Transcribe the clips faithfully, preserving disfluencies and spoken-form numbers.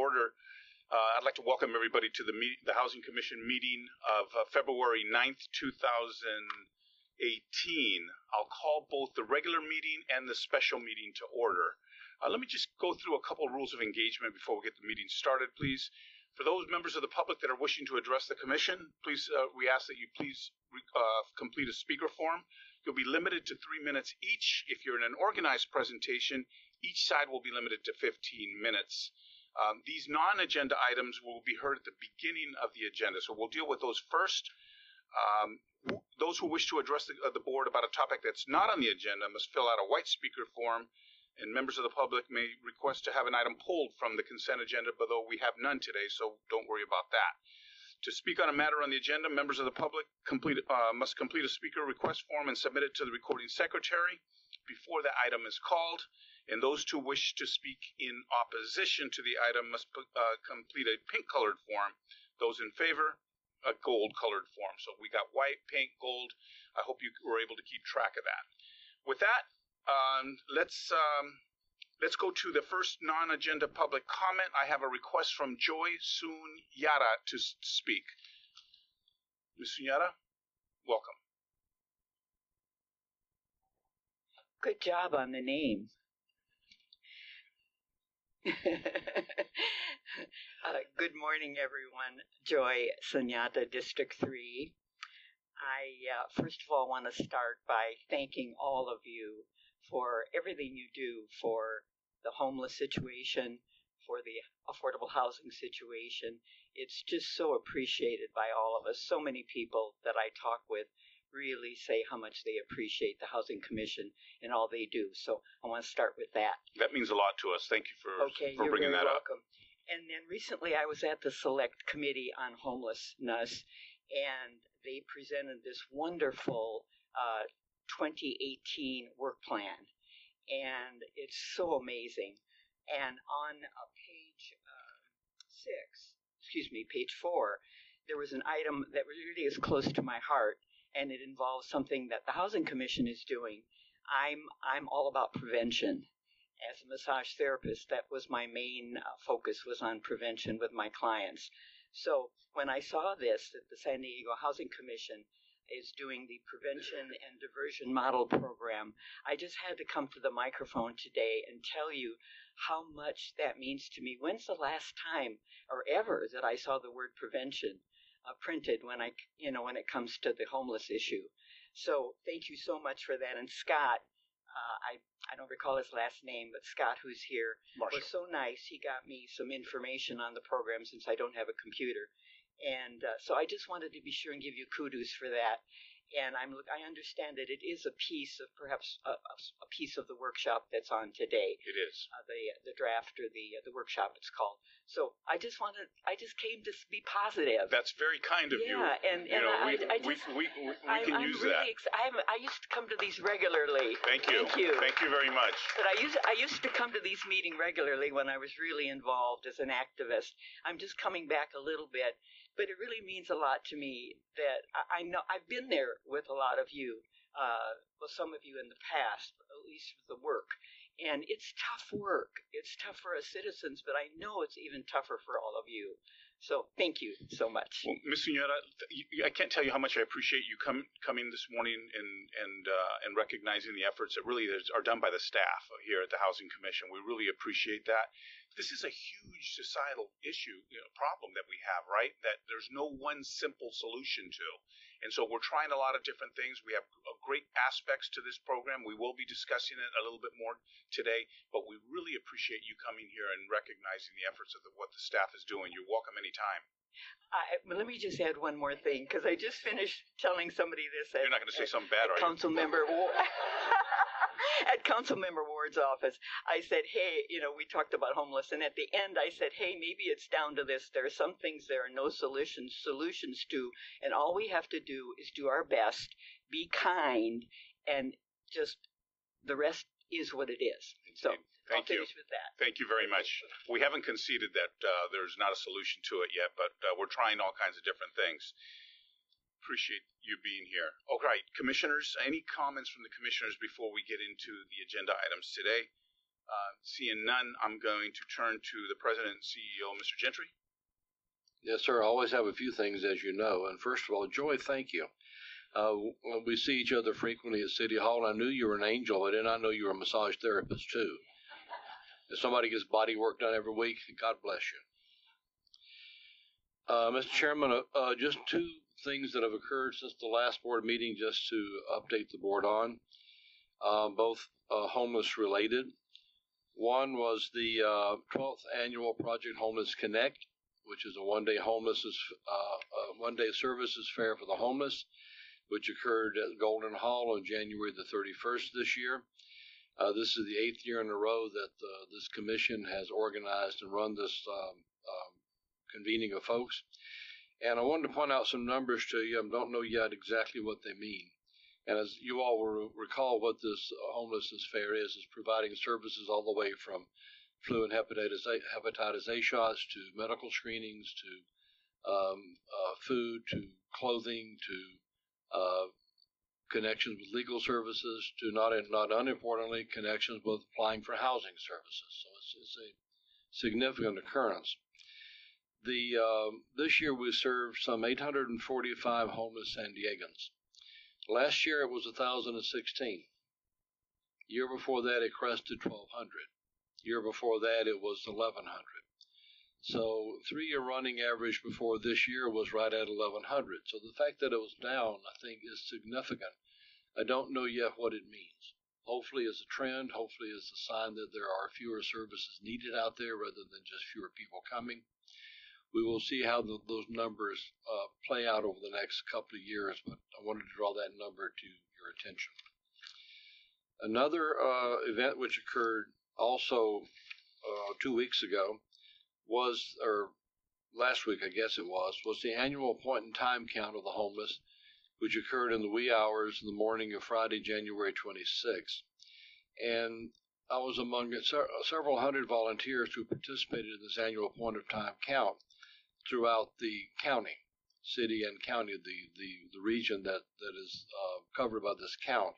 order. Uh, I'd like to welcome everybody to the meet, the Housing Commission meeting of uh, February ninth, two thousand eighteen. I'll call both the regular meeting and the special meeting to order. Uh, let me just go through a couple of rules of engagement before we get the meeting started, please. For those members of the public that are wishing to address the commission, please, uh, we ask that you please uh, complete a speaker form. You'll be limited to three minutes each. If you're in an organized presentation, each side will be limited to fifteen minutes. Um, these non-agenda items will be heard at the beginning of the agenda, so we'll deal with those first. Um, those who wish to address the, uh, the board about a topic that's not on the agenda must fill out a white speaker form, and members of the public may request to have an item pulled from the consent agenda, but though we have none today, so don't worry about that. To speak on a matter on the agenda, members of the public complete, uh, must complete a speaker request form and submit it to the recording secretary before the item is called. And those who wish to speak in opposition to the item must uh, complete a pink-colored form. Those in favor, a gold-colored form. So we got white, pink, gold. I hope you were able to keep track of that. With that, um, let's um, let's go to the first non-agenda public comment. I have a request from Joy Sunyata to speak. Miz Sunyata, welcome. Good job on the name. uh, good morning, everyone. Joy Sunyata, District three. I uh, first of all want to start by thanking all of you for everything you do for the homeless situation, for the affordable housing situation. It's just so appreciated by all of us. So many people that I talk with really say how much they appreciate the Housing Commission and all they do. So I want to start with that. That means a lot to us. Thank you for, okay, for you're bringing very that welcome. up. And then recently I was at the Select Committee on Homelessness, and they presented this wonderful uh, twenty eighteen work plan. And it's so amazing. And on uh, page uh, six, excuse me, page four, there was an item that really is close to my heart, and it involves something that the Housing Commission is doing. I'm I'm all about prevention. As a massage therapist, that was my main uh, focus, was on prevention with my clients. So when I saw this, that the San Diego Housing Commission is doing the Prevention and Diversion Model Program, I just had to come to the microphone today and tell you how much that means to me. When's the last time, or ever, that I saw the word prevention Uh, printed when I, you know, when it comes to the homeless issue? So thank you so much for that. And Scott, uh, I, I don't recall his last name, but Scott, who's here, Marshall, was so nice. He got me some information on the program since I don't have a computer. And uh, so I just wanted to be sure and give you kudos for that. And I'm, I understand that it is a piece of, perhaps a, a piece of the workshop that's on today. it is. Uh, the the draft or the uh, the workshop it's called. So I just wanted, I just came to be positive. That's very kind of yeah, you. Yeah, and, and you know, I, we, I just, we, we, we, we I'm, can I'm use really that. Ex- I'm, I used to come to these regularly. Thank you. Thank you. Thank you very much. But I used I used to come to these meetings regularly when I was really involved as an activist. I'm just coming back a little bit, but it really means a lot to me that I, I know I've been there with a lot of you, uh, well, some of you in the past, at least with the work. And it's tough work. It's tough for us citizens, but I know it's even tougher for all of you. So thank you so much. Well, Miz Sunyata, I can't tell you how much I appreciate you come, coming this morning and and uh, and recognizing the efforts that really are done by the staff here at the Housing Commission. We really appreciate that. This is a huge societal issue, you know, problem that we have, right? That there's no one simple solution to. And so we're trying a lot of different things. We have great aspects to this program. We will be discussing it a little bit more today, but we really appreciate you coming here and recognizing the efforts of the, what the staff is doing. You're welcome anytime. I, let me just add one more thing, because I just finished telling somebody this. At, You're not going to say something bad, are you? Council member at Council Member Ward's office. I said, hey, you know, we talked about homeless, and at the end I said, hey, maybe it's down to this. There are some things there are no solutions solutions to, and all we have to do is do our best, be kind, and just the rest is what it is. So Thank I'll you. finish with that. Thank you very much. We haven't conceded that uh, there's not a solution to it yet, but uh, we're trying all kinds of different things. Appreciate you being here. All right, commissioners, any comments from the commissioners before we get into the agenda items today? Uh, seeing none, I'm going to turn to the President and C E O, Mister Gentry. Yes, sir. I always have a few things, as you know. And first of all, Joy, thank you. Uh, we see each other frequently at City Hall, and I knew you were an angel. I did not know you were a massage therapist, too. If somebody gets body work done every week, God bless you. Uh, Mister Chairman, uh, uh, just two things that have occurred since the last board meeting, just to update the board on, uh, both uh, homeless related. One was the uh, twelfth annual Project Homeless Connect, which is a one-day homeless, uh, uh, one-day services fair for the homeless, which occurred at Golden Hall on January the thirty-first this year. Uh, this is the eighth year in a row that uh, this commission has organized and run this um, um, convening of folks. And I wanted to point out some numbers to you. I don't know yet exactly what they mean. And as you all will recall, what this homelessness fair is, is providing services all the way from flu and hepatitis A, hepatitis A shots to medical screenings to um, uh, food to clothing to uh, connections with legal services to not not unimportantly connections with applying for housing services. So it's, it's a significant occurrence. The uh, this year we served some eight hundred forty-five homeless San Diegans. Last year it was one thousand sixteen. Year before that it crested twelve hundred. Year before that it was eleven hundred. So three-year running average before this year was right at eleven hundred. So the fact that it was down, I think, is significant. I don't know yet what it means. Hopefully it's a trend. Hopefully it's a sign that there are fewer services needed out there rather than just fewer people coming. We will see how the, those numbers uh, play out over the next couple of years, but I wanted to draw that number to your attention. Another uh, event which occurred also uh, two weeks ago was, or last week I guess it was, was the annual point in time count of the homeless, which occurred in the wee hours in the morning of Friday, January twenty-sixth. And I was among several hundred volunteers who participated in this annual point of time count throughout the county, city and county, the, the, the region that, that is uh, covered by this count.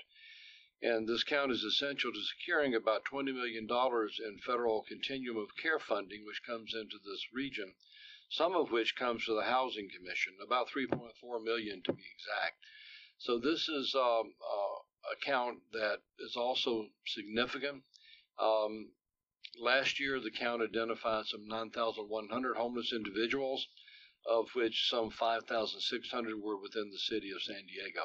And this count is essential to securing about twenty million dollars in federal continuum of care funding, which comes into this region, some of which comes to the Housing Commission, about three point four million dollars to be exact. So this is um, uh, a count that is also significant. Um, last year, the count identified some nine thousand one hundred homeless individuals, of which some five thousand six hundred were within the city of San Diego.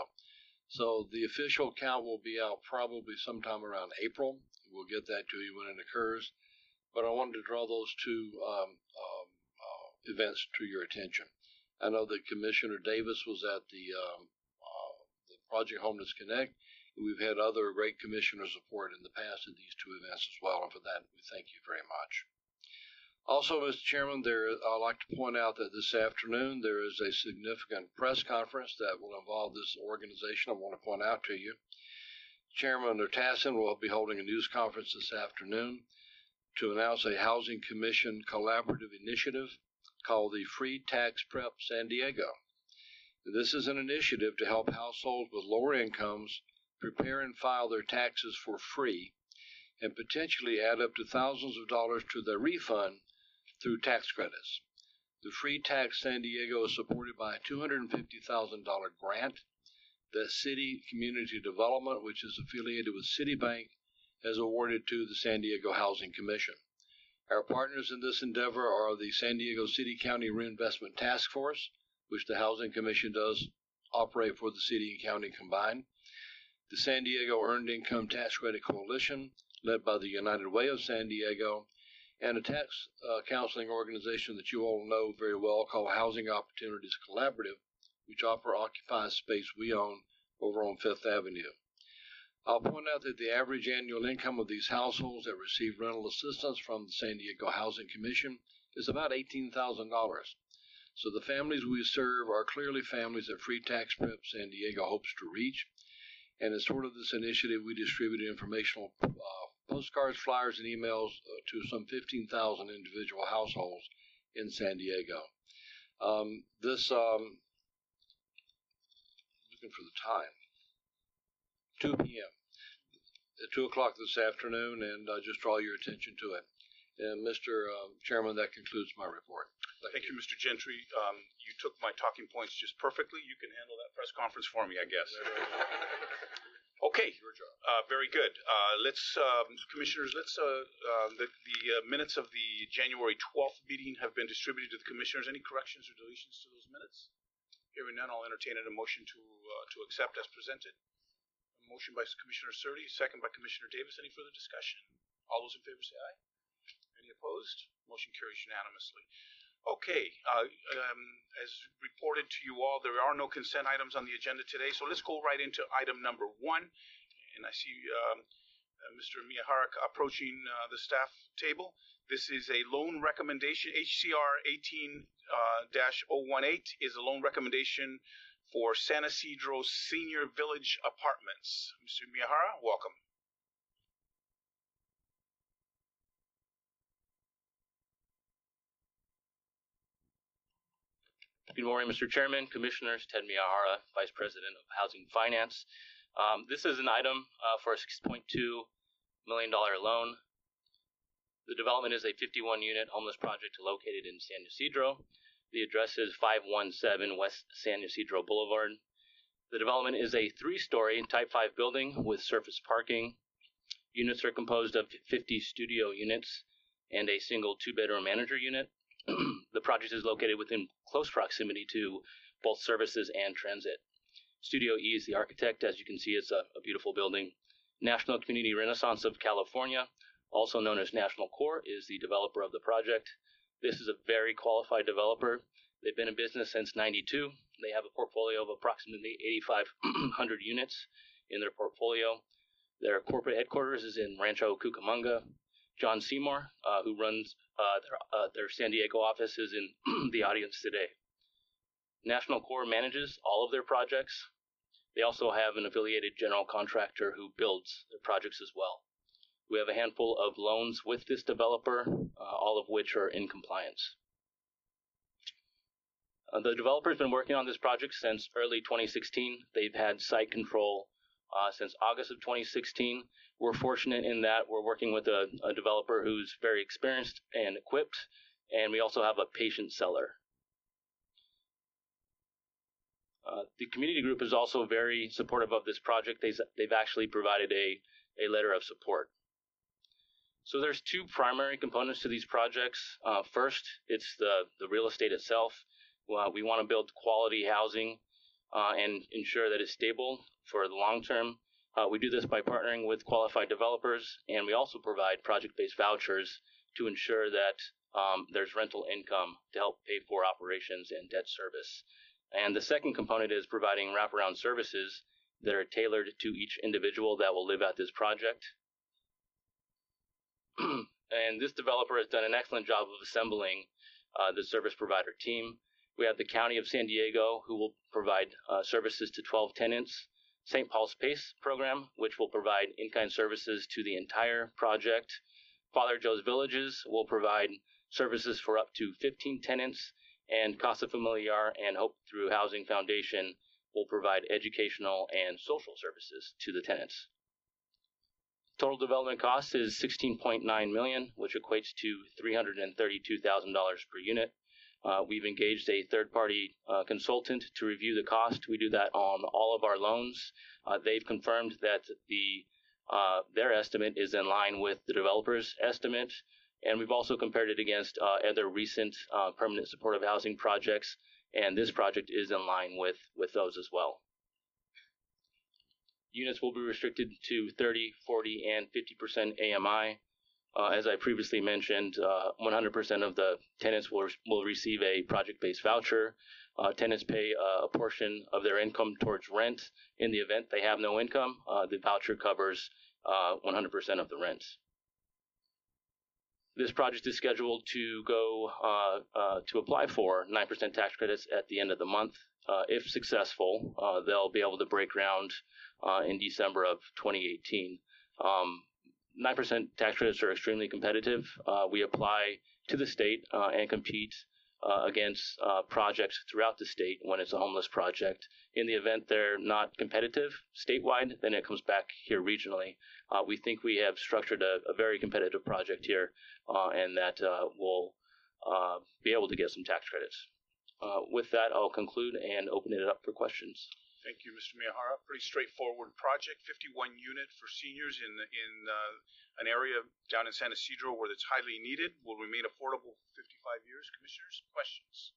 So the official count will be out probably sometime around April. We'll get that to you when it occurs. But I wanted to draw those two um, um, uh, events to your attention. I know that Commissioner Davis was at the, um, uh, the Project Homeless Connect. We've had other great commissioner support in the past at these two events as well, and for that we thank you very much. Also, Mister Chairman, there, I'd like to point out that this afternoon there is a significant press conference that will involve this organization. I want to point out to you. Chairman Tassin will be holding a news conference this afternoon to announce a Housing Commission collaborative initiative called the Free Tax Prep San Diego. This is an initiative to help households with lower incomes prepare and file their taxes for free and potentially add up to thousands of dollars to their refund through tax credits. The Free Tax San Diego is supported by a two hundred fifty thousand dollars grant that City Community Development, which is affiliated with Citibank, has awarded to the San Diego Housing Commission. Our partners in this endeavor are the San Diego City County Reinvestment Task Force, which the Housing Commission does operate for the city and county combined, the San Diego Earned Income Tax Credit Coalition, led by the United Way of San Diego, and a tax uh, counseling organization that you all know very well called Housing Opportunities Collaborative, which offer occupied space we own over on Fifth Avenue. I'll point out that the average annual income of these households that receive rental assistance from the San Diego Housing Commission is about eighteen thousand dollars. So the families we serve are clearly families that Free Tax Prep San Diego hopes to reach. And as sort of this initiative, we distributed informational uh, postcards, flyers, and emails uh, to some fifteen thousand individual households in San Diego. Um, this, um, looking for the time, two p.m. at two o'clock this afternoon, and uh, just draw your attention to it. And Mister Uh, Chairman, that concludes my report. Thank, Thank you. you, Mister Gentry. Um, you took my talking points just perfectly. You can handle that press conference for me, I guess. Okay, uh, very good. Uh, let's, um, commissioners, let's, uh, uh, the, the uh, minutes of the January twelfth meeting have been distributed to the commissioners. Any corrections or deletions to those minutes? Hearing none, I'll entertain a motion to, uh, to accept as presented. A motion by Commissioner Surtee, second by Commissioner Davis. Any further discussion? All those in favor say aye. Any opposed? Motion carries unanimously. Okay, uh, um, as reported to you all, there are no consent items on the agenda today, so let's go right into item number one. And I see um, uh, Mister Miyahara approaching uh, the staff table. This is a loan recommendation. H C R eighteen dash oh one eight is a loan recommendation for San Isidro Senior Village Apartments. Mister Miyahara, welcome. Good morning, Mister Chairman, Commissioners. Ted Miyahara, Vice President of Housing Finance. Um, this is an item uh, for a six point two million dollars loan. The development is a fifty-one unit homeless project located in San Ysidro. The address is five one seven West San Ysidro Boulevard. The development is a three-story Type five building with surface parking. Units are composed of fifty studio units and a single two-bedroom manager unit. The project is located within close proximity to both services and transit. Studio E is the architect. As you can see, it's a, a beautiful building. National Community Renaissance of California, also known as National Core, is the developer of the project. This is a very qualified developer. They've been in business since ninety-two. They have a portfolio of approximately eighty-five hundred units in their portfolio. Their corporate headquarters is in Rancho Cucamonga. John Seymour, uh, who runs uh, their, uh, their San Diego office, is in the audience today. National Core manages all of their projects. They also have an affiliated general contractor who builds their projects as well. We have a handful of loans with this developer, uh, all of which are in compliance. Uh, the developer has been working on this project since early twenty sixteen. They've had site control uh, since August of twenty sixteen. We're fortunate in that we're working with a, a developer who's very experienced and equipped, and we also have a patient seller. Uh, the community group is also very supportive of this project. They've, they've actually provided a, a letter of support. So there's two primary components to these projects. Uh, first, it's the, the real estate itself. Uh, we want to build quality housing uh, and ensure that it's stable for the long term. Uh, we do this by partnering with qualified developers, and we also provide project-based vouchers to ensure that um, there's rental income to help pay for operations and debt service. And the second component is providing wraparound services that are tailored to each individual that will live at this project. And this developer has done an excellent job of assembling uh, the service provider team. We have the County of San Diego, who will provide uh, services to twelve tenants. Saint Paul's PACE program, which will provide in-kind services to the entire project. Father Joe's Villages will provide services for up to fifteen tenants, and Casa Familiar and Hope Through Housing Foundation will provide educational and social services to the tenants. Total development cost is sixteen point nine million dollars, which equates to three hundred thirty-two thousand dollars per unit. Uh, we've engaged a third-party uh, consultant to review the cost. We do that on all of our loans. Uh, they've confirmed that the uh, their estimate is in line with the developer's estimate, and we've also compared it against uh, other recent uh, permanent supportive housing projects, and this project is in line with, with those as well. Units will be restricted to thirty, forty, and fifty percent A M I. Uh, as I previously mentioned, uh, one hundred percent of the tenants will, will receive a project-based voucher. Uh, tenants pay uh, a portion of their income towards rent. In the event they have no income, uh, the voucher covers uh, one hundred percent of the rent. This project is scheduled to go uh, uh, to apply for nine percent tax credits at the end of the month. Uh, if successful, uh, they'll be able to break ground uh, in December of twenty eighteen. Um, nine percent tax credits are extremely competitive. Uh, we apply to the state uh, and compete uh, against uh, projects throughout the state when it's a homeless project. In the event they're not competitive statewide, then it comes back here regionally. Uh, we think we have structured a, a very competitive project here, uh, and that uh, will uh, be able to get some tax credits. Uh, with that, I'll conclude and open it up for questions. Thank you, Mister Miyahara. Pretty straightforward project. fifty-one unit for seniors in in uh, an area down in San Isidro where it's highly needed. Will remain affordable for fifty-five years. Commissioners, questions?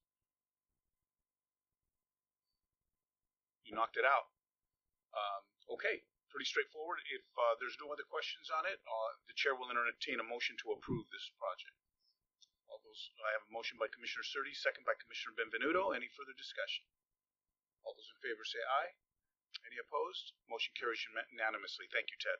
You knocked it out. Um, okay, pretty straightforward. If uh, there's no other questions on it, uh, the chair will entertain a motion to approve this project. All those, I have a motion by Commissioner Surtees, second by Commissioner Benvenuto. Any further discussion? All those in favor say aye. Any opposed? Motion carries unanimously. Thank you, Ted.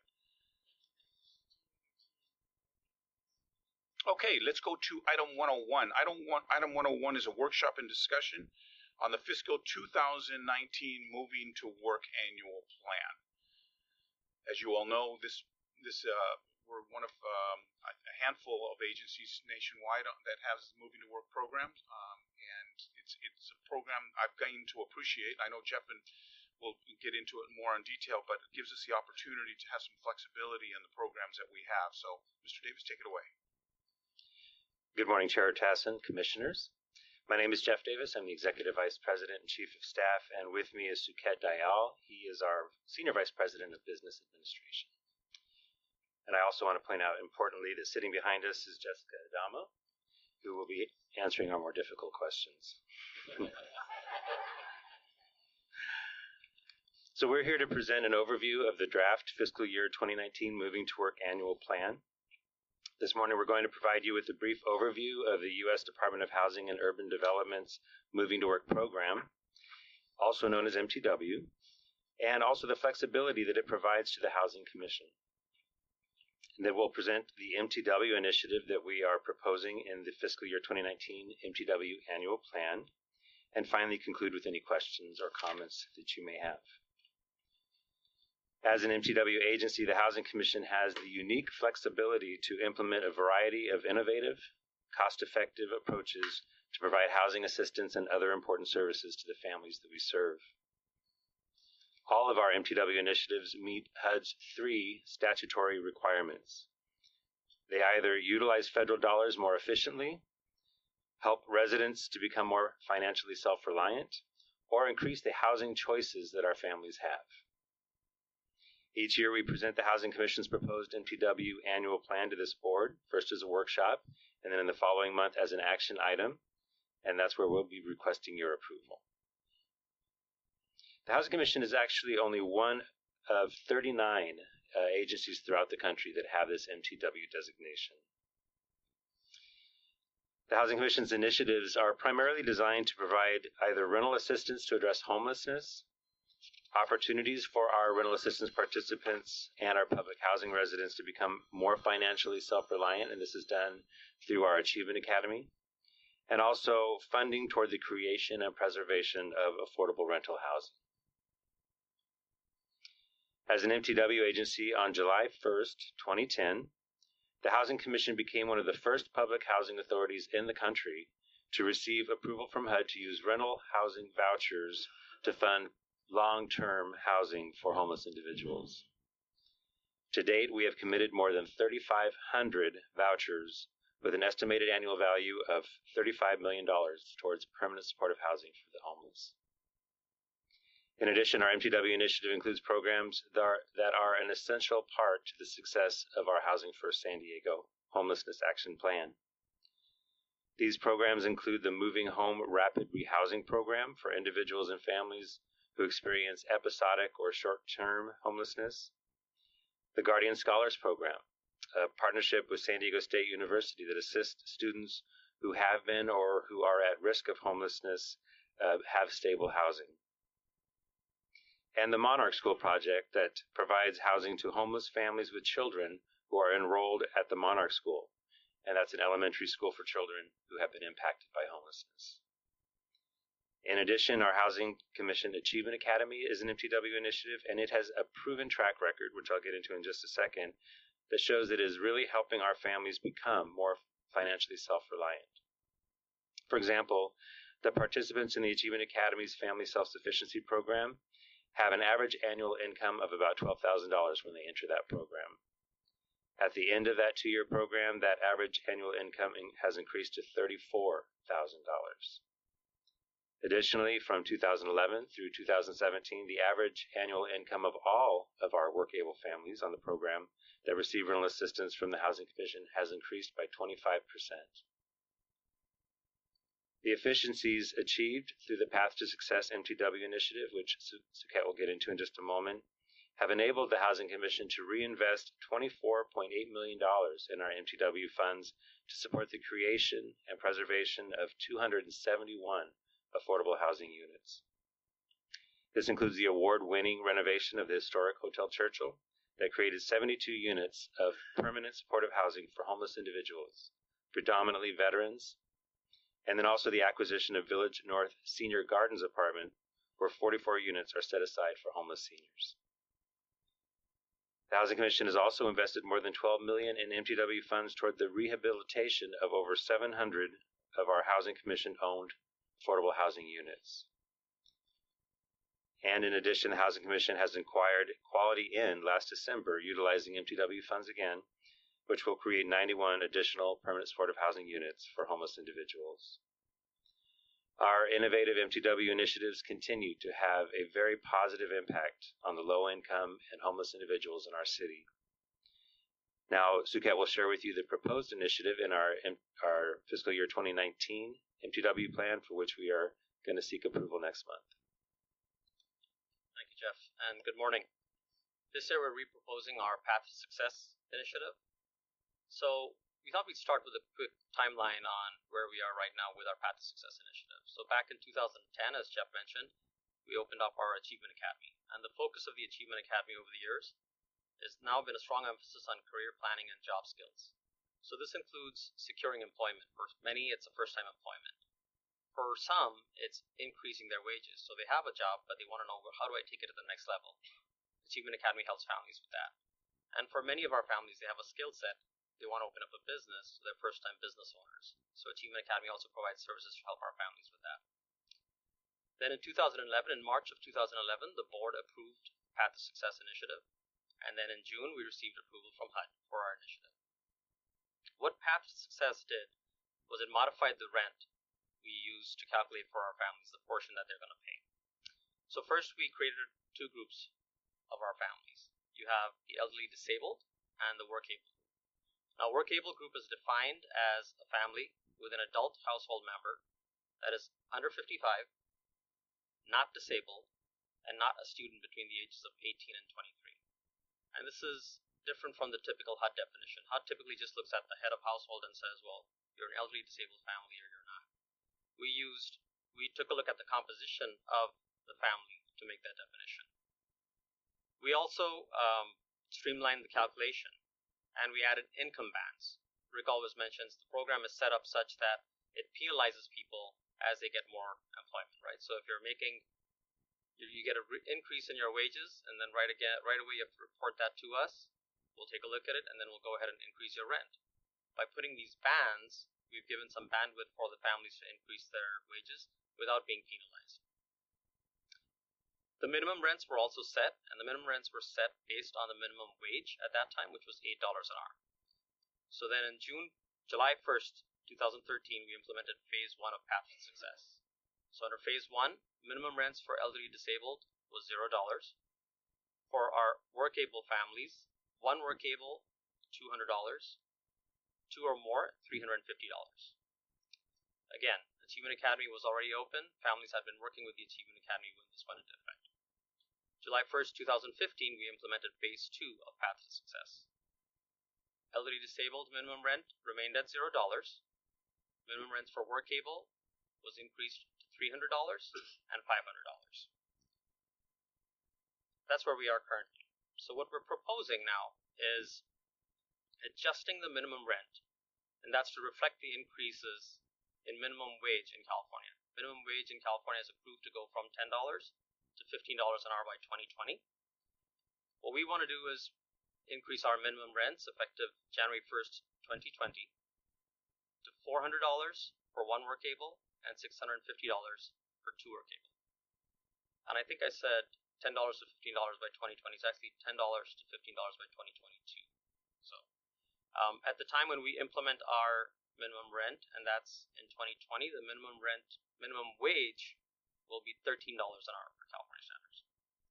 Okay, let's go to item one oh one. Item one, item one oh one is a workshop and discussion on the fiscal two thousand nineteen Moving to Work Annual Plan. As you all know, this this uh, we're one of um, a handful of agencies nationwide that has Moving to Work programs, um, and it's it's a program I've gained to appreciate. I know Jeff and will get into it more in detail, but it gives us the opportunity to have some flexibility in the programs that we have. So, Mister Davis, take it away. Good morning, Chair Tassin, Commissioners. My name is Jeff Davis. I'm the Executive Vice President and Chief of Staff, and with me is Suket Dayal. He is our Senior Vice President of Business Administration. And I also want to point out, importantly, that sitting behind us is Jessica Adamo, who will be answering our more difficult questions. So we're here to present an overview of the draft fiscal year twenty nineteen Moving to Work Annual Plan. This morning, we're going to provide you with a brief overview of the U S Department of Housing and Urban Development's Moving to Work program, also known as M T W, and also the flexibility that it provides to the Housing Commission. And then we'll present the M T W initiative that we are proposing in the fiscal year twenty nineteen M T W Annual Plan, and finally conclude with any questions or comments that you may have. As an M T W agency, the Housing Commission has the unique flexibility to implement a variety of innovative, cost-effective approaches to provide housing assistance and other important services to the families that we serve. All of our M T W initiatives meet H U D's three statutory requirements. They either utilize federal dollars more efficiently, help residents to become more financially self-reliant, or increase the housing choices that our families have. Each year, we present the Housing Commission's proposed M T W annual plan to this board, first as a workshop, and then in the following month as an action item, and that's where we'll be requesting your approval. The Housing Commission is actually only one of thirty-nine uh, agencies throughout the country that have this M T W designation. The Housing Commission's initiatives are primarily designed to provide either rental assistance to address homelessness, opportunities for our rental assistance participants and our public housing residents to become more financially self-reliant, and this is done through our Achievement Academy, and also funding toward the creation and preservation of affordable rental housing. As an M T W agency, on July first, twenty ten, the Housing Commission became one of the first public housing authorities in the country to receive approval from H U D to use rental housing vouchers to fund long-term housing for homeless individuals. To date, we have committed more than thirty-five hundred vouchers with an estimated annual value of thirty-five million dollars towards permanent supportive housing for the homeless. In addition, our M T W initiative includes programs that are, that are an essential part to the success of our Housing First San Diego Homelessness Action Plan. These programs include the Moving Home Rapid Rehousing Program for individuals and families who experience episodic or short-term homelessness, the Guardian Scholars Program, a partnership with San Diego State University that assists students who have been or who are at risk of homelessness uh, have stable housing, and the Monarch School Project that provides housing to homeless families with children who are enrolled at the Monarch School, and that's an elementary school for children who have been impacted by homelessness. In addition, our Housing Commission Achievement Academy is an M T W initiative, and it has a proven track record, which I'll get into in just a second, that shows it is really helping our families become more financially self-reliant. For example, the participants in the Achievement Academy's Family Self-Sufficiency Program have an average annual income of about twelve thousand dollars when they enter that program. At the end of that two-year program, that average annual income has increased to thirty-four thousand dollars. Additionally, from two thousand eleven through two thousand seventeen, the average annual income of all of our work-able families on the program that receive rental assistance from the Housing Commission has increased by twenty-five percent. The efficiencies achieved through the Path to Success M T W initiative, which Suket will get into in just a moment, have enabled the Housing Commission to reinvest twenty-four point eight million dollars in our M T W funds to support the creation and preservation of two hundred seventy-one affordable housing units. This includes the award-winning renovation of the historic Hotel Churchill that created seventy-two units of permanent supportive housing for homeless individuals, predominantly veterans, and then also the acquisition of Village North Senior Gardens Apartment, where forty-four units are set aside for homeless seniors. The Housing Commission has also invested more than twelve million dollars in M T W funds toward the rehabilitation of over seven hundred of our Housing Commission-owned affordable housing units. And in addition, the Housing Commission has acquired Quality Inn last December, utilizing M T W funds again, which will create ninety-one additional permanent supportive housing units for homeless individuals. Our innovative M T W initiatives continue to have a very positive impact on the low-income and homeless individuals in our city. Now, Suket will share with you the proposed initiative in our, in our fiscal year twenty nineteen M T W plan, for which we are going to seek approval next month. Thank you, Jeff, and good morning. This year we're reproposing our Path to Success initiative. So we thought we'd start with a quick timeline on where we are right now with our Path to Success initiative. So back in two thousand ten, as Jeff mentioned, we opened up our Achievement Academy. And the focus of the Achievement Academy over the years has now been a strong emphasis on career planning and job skills. So this includes securing employment. For many, it's a first-time employment. For some, it's increasing their wages. So they have a job, but they want to know, well, how do I take it to the next level? Achievement Academy helps families with that. And for many of our families, they have a skill set. They want to open up a business, so they're first-time business owners. So Achievement Academy also provides services to help our families with that. Then in two thousand eleven, in March of two thousand eleven, the board approved Path to Success initiative. And then in June, we received approval from H U D for our initiative. What Path to Success did was it modified the rent we use to calculate for our families, the portion that they're going to pay. So first, we created two groups of our families. You have the elderly disabled and the work-able group. Now, work-able group is defined as a family with an adult household member that is under fifty-five, not disabled, and not a student between the ages of eighteen and twenty-three. And this is different from the typical H U D definition. H U D typically just looks at the head of household and says, well, you're an elderly disabled family or you're not. We used, we took a look at the composition of the family to make that definition. We also um, streamlined the calculation, and we added income bands. Rick always mentions the program is set up such that it penalizes people as they get more employment, right? So if you're making, you, you get an re- increase in your wages, and then right again, right away you have to report that to us. We'll take a look at it, and then we'll go ahead and increase your rent. By putting these bands, we've given some bandwidth for the families to increase their wages without being penalized. The minimum rents were also set, and the minimum rents were set based on the minimum wage at that time, which was eight dollars an hour. So then in June, July first, twenty thirteen, we implemented phase one of Path to Success. So under phase one, minimum rents for elderly disabled was zero dollars. For our work-able families, one work-able, two hundred dollars. Two or more, three hundred fifty dollars. Again, Achievement Academy was already open. Families had been working with the Achievement Academy when this went into effect. July first, twenty fifteen, we implemented phase two of Path to Success. Elderly disabled minimum rent remained at zero dollars. Minimum rents for work-able was increased to three hundred dollars and five hundred dollars. That's where we are currently. So what we're proposing now is adjusting the minimum rent, and that's to reflect the increases in minimum wage in California. Minimum wage in California is approved to go from ten dollars to fifteen dollars an hour by twenty twenty. What we want to do is increase our minimum rents effective January first, twenty twenty to four hundred dollars for one work able and six hundred fifty dollars for two work able. And I think I said ten dollars to fifteen dollars by twenty twenty. It's actually ten dollars to fifteen dollars by twenty twenty-two. So um, at the time when we implement our minimum rent, and that's in twenty twenty, the minimum rent, minimum wage will be thirteen dollars an hour for California standards.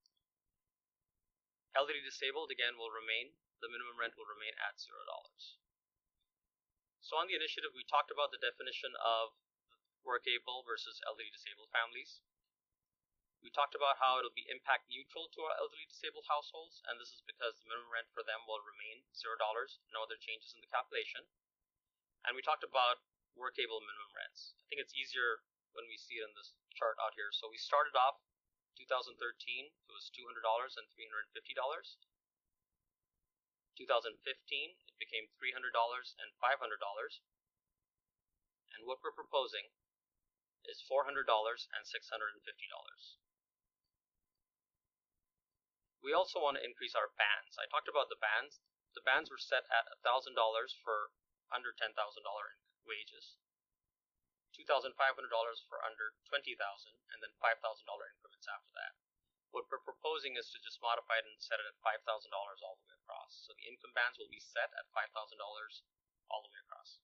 Elderly disabled, again, will remain, the minimum rent will remain at zero dollars. So on the initiative, we talked about the definition of work able versus elderly disabled families. We talked about how it'll be impact neutral to our elderly disabled households, and this is because the minimum rent for them will remain zero dollars, no other changes in the calculation. And we talked about work able minimum rents. I think it's easier when we see it in this chart out here. So we started off two thousand thirteen, it was two hundred dollars and three hundred fifty dollars. two thousand fifteen, it became three hundred dollars and five hundred dollars. And what we're proposing is four hundred dollars and six hundred fifty dollars. We also want to increase our bands. I talked about the bands. The bands were set at one thousand dollars for under ten thousand dollars wages, two thousand five hundred dollars for under twenty thousand dollars, and then five thousand dollars increments after that. What we're proposing is to just modify it and set it at five thousand dollars all the way across. So the income bands will be set at five thousand dollars all the way across.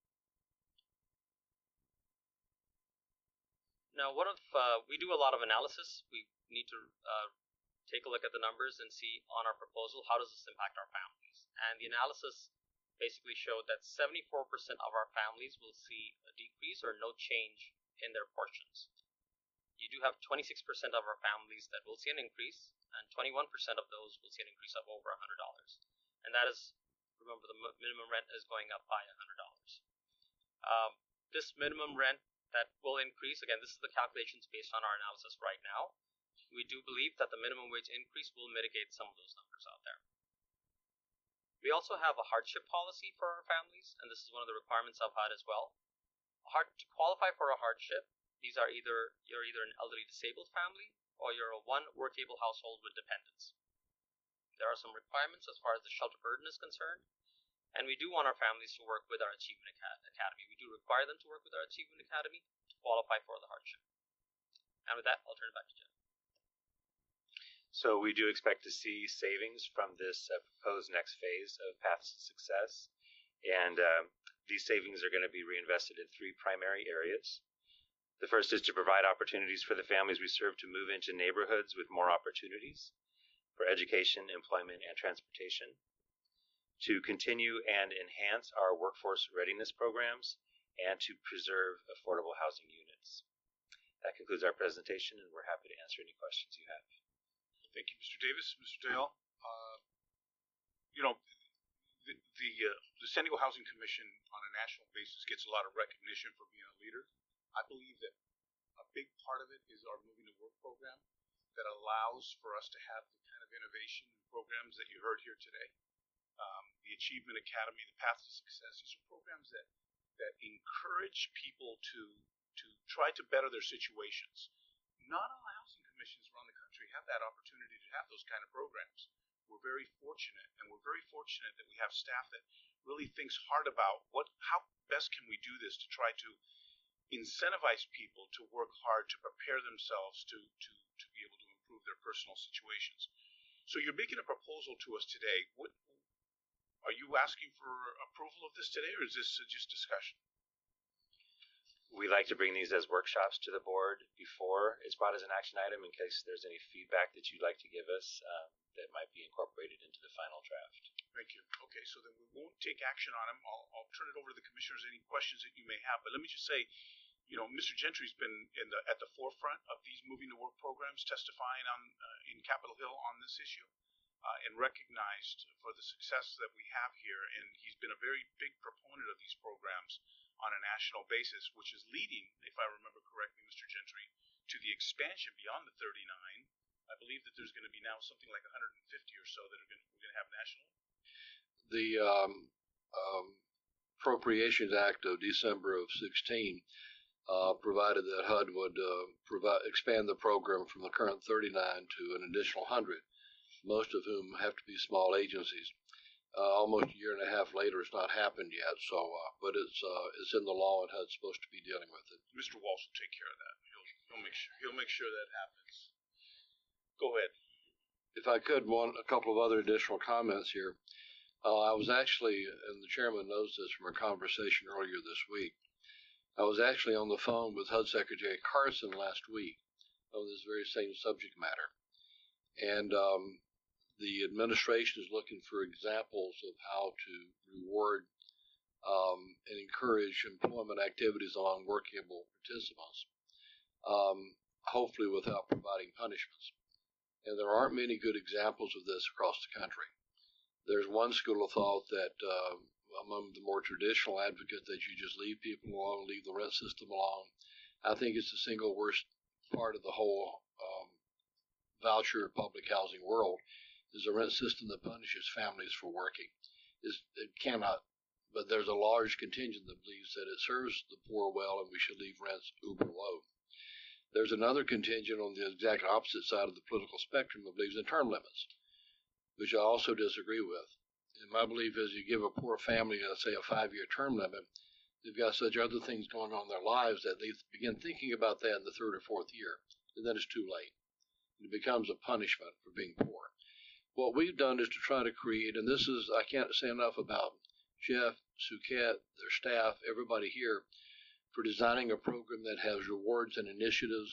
Now, what if uh, we do a lot of analysis? We need to uh, take a look at the numbers and see on our proposal, how does this impact our families? And the analysis basically showed that seventy-four percent of our families will see a decrease or no change in their portions. You do have twenty-six percent of our families that will see an increase, and twenty-one percent of those will see an increase of over one hundred dollars. And that is, remember, the minimum rent is going up by one hundred dollars. Um, this minimum rent that will increase, again, this is the calculations based on our analysis right now. We do believe that the minimum wage increase will mitigate some of those numbers out there. We also have a hardship policy for our families, and this is one of the requirements of H U D as well. Hard, to qualify for a hardship, these are either you're either an elderly disabled family or you're a one work-able household with dependents. There are some requirements as far as the shelter burden is concerned, and we do want our families to work with our Achievement Academy. We do require them to work with our Achievement Academy to qualify for the hardship. And with that, I'll turn it back to Jeff. So we do expect to see savings from this uh, proposed next phase of Paths to Success. And uh, these savings are going to be reinvested in three primary areas. The first is to provide opportunities for the families we serve to move into neighborhoods with more opportunities for education, employment, and transportation. To continue and enhance our workforce readiness programs, and to preserve affordable housing units. That concludes our presentation, and we're happy to answer any questions you have. Thank you, Mister Davis. Mister Dale, uh, you know, the the, uh, the San Diego Housing Commission on a national basis gets a lot of recognition for being a leader. I believe that a big part of it is our Moving to Work program that allows for us to have the kind of innovation and programs that you heard here today. Um, the Achievement Academy, the Path to Success, these are programs that that encourage people to to try to better their situations. Not all housing commissions around the country have that opportunity to have those kind of programs. We're very fortunate, and we're very fortunate that we have staff that really thinks hard about what, how best can we do this to try to incentivize people to work hard to prepare themselves to to to be able to improve their personal situations. So you're making a proposal to us today. What are you asking for approval of this today, or is this just discussion? We like to bring these as workshops to the board before it's brought as an action item in case there's any feedback that you'd like to give us um, that might be incorporated into the final draft. Thank you. Okay, so then we won't take action on them. I'll, I'll turn it over to the commissioners, any questions that you may have. But let me just say, you know, Mister Gentry's been in the at the forefront of these Moving to Work programs, testifying on uh, in Capitol Hill on this issue, uh, and recognized for the success that we have here. And he's been a very big proponent of these programs on a national basis, which is leading, if I remember correctly, Mister Gentry, to the expansion beyond the thirty-nine. I believe that there's going to be now something like one hundred fifty or so that are going to, we're going to have nationally. The um, um, Appropriations Act of December of sixteen uh, provided that H U D would uh, provide expand the program from the current thirty-nine to an additional one hundred, most of whom have to be small agencies. Uh, almost a year and a half later, it's not happened yet. So, uh, but it's uh, it's in the law, and H U D's supposed to be dealing with it. Mister Walsh will take care of that. He'll he'll make sure he'll make sure that happens. Go ahead. If I could, one a couple of other additional comments here. Uh, I was actually, and the chairman knows this from a conversation earlier this week. I was actually on the phone with H U D Secretary Carson last week on this very same subject matter, and um, the administration is looking for examples of how to reward um, and encourage employment activities among workable participants, um, hopefully without providing punishments. And there aren't many good examples of this across the country. There's one school of thought that uh, among the more traditional advocates that you just leave people alone, leave the rent system alone. I think it's the single worst part of the whole um, voucher public housing world is a rent system that punishes families for working. Is it cannot, but there's a large contingent that believes that it serves the poor well and we should leave rents uber low. There's another contingent on the exact opposite side of the political spectrum that believes in term limits, which I also disagree with. And my belief is you give a poor family, let's say, a five-year term limit, they've got such other things going on in their lives that they begin thinking about that in the third or fourth year, and then it's too late. It becomes a punishment for being poor. What we've done is to try to create, and this is, I can't say enough about Jeff, Suket, their staff, everybody here, for designing a program that has rewards and initiatives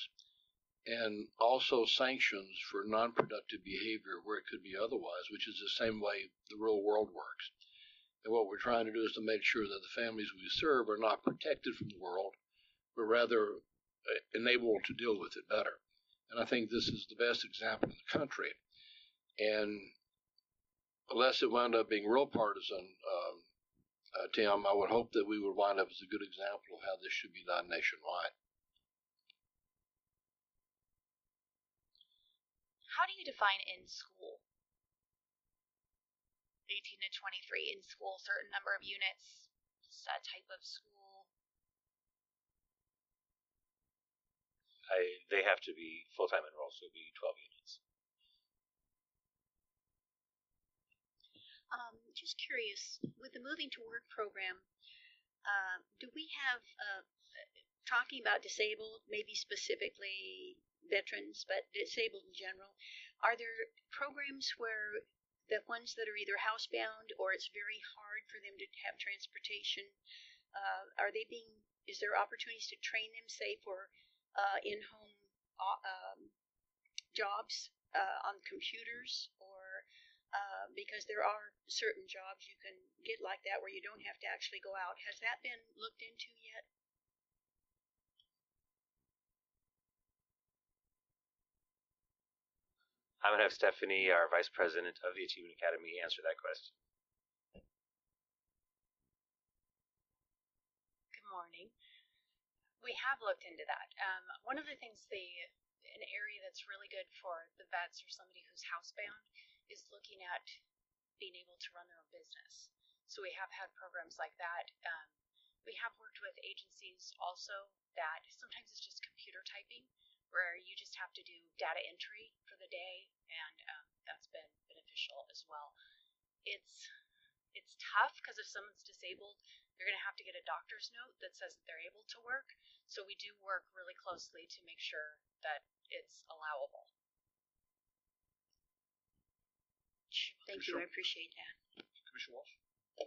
and also sanctions for non-productive behavior where it could be otherwise, which is the same way the real world works. And what we're trying to do is to make sure that the families we serve are not protected from the world, but rather enabled to deal with it better. And I think this is the best example in the country. And unless it wound up being real partisan, um, uh, Tim, I would hope that we would wind up as a good example of how this should be done nationwide. How do you define in school? eighteen to twenty-three in school, certain number of units, that type of school. I, they have to be full-time enrolled, so it would be twelve units. Um, just curious, with the Moving to Work program, uh, do we have, uh, talking about disabled, maybe specifically veterans, but disabled in general, are there programs where the ones that are either housebound or it's very hard for them to have transportation, uh, are they being, is there opportunities to train them, say, for uh, in-home uh, um, jobs uh, on computers, or uh, because there are certain jobs you can get like that where you don't have to actually go out. Has that been looked into yet? I'm going to have Stephanie, our Vice President of the Achievement Academy, answer that question. Good morning. We have looked into that. Um, one of the things, the an area that's really good for the vets or somebody who's housebound is looking at being able to run their own business. So we have had programs like that. Um, we have worked with agencies also that sometimes it's just computer typing, where you just have to do data entry for the day, and um, that's been beneficial as well. It's it's tough because if someone's disabled, you're going to have to get a doctor's note that says that they're able to work. So we do work really closely to make sure that it's allowable. Thank you, I appreciate that. Commissioner Walsh?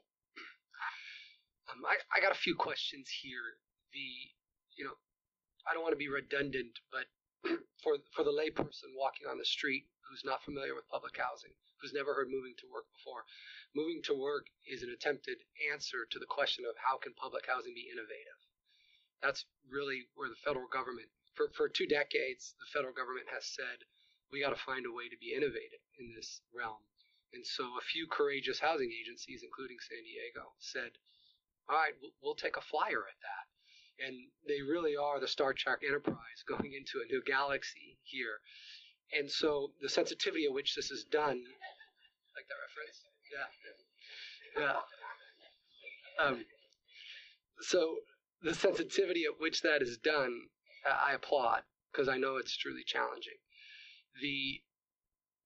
Um, I, I got a few questions here. The, you know, I don't want to be redundant, but for for the layperson walking on the street who's not familiar with public housing, who's never heard moving to work before, moving to work is an attempted answer to the question of how can public housing be innovative. That's really where the federal government, for, for two decades, the federal government has said, we got to find a way to be innovative in this realm. And so a few courageous housing agencies, including San Diego, said, all right, we'll, we'll take a flyer at that. And they really are the Star Trek Enterprise going into a new galaxy here. And so the sensitivity at which this is done, like that reference? Yeah. Yeah. Um, so the sensitivity at which that is done, I applaud, because I know it's truly challenging. The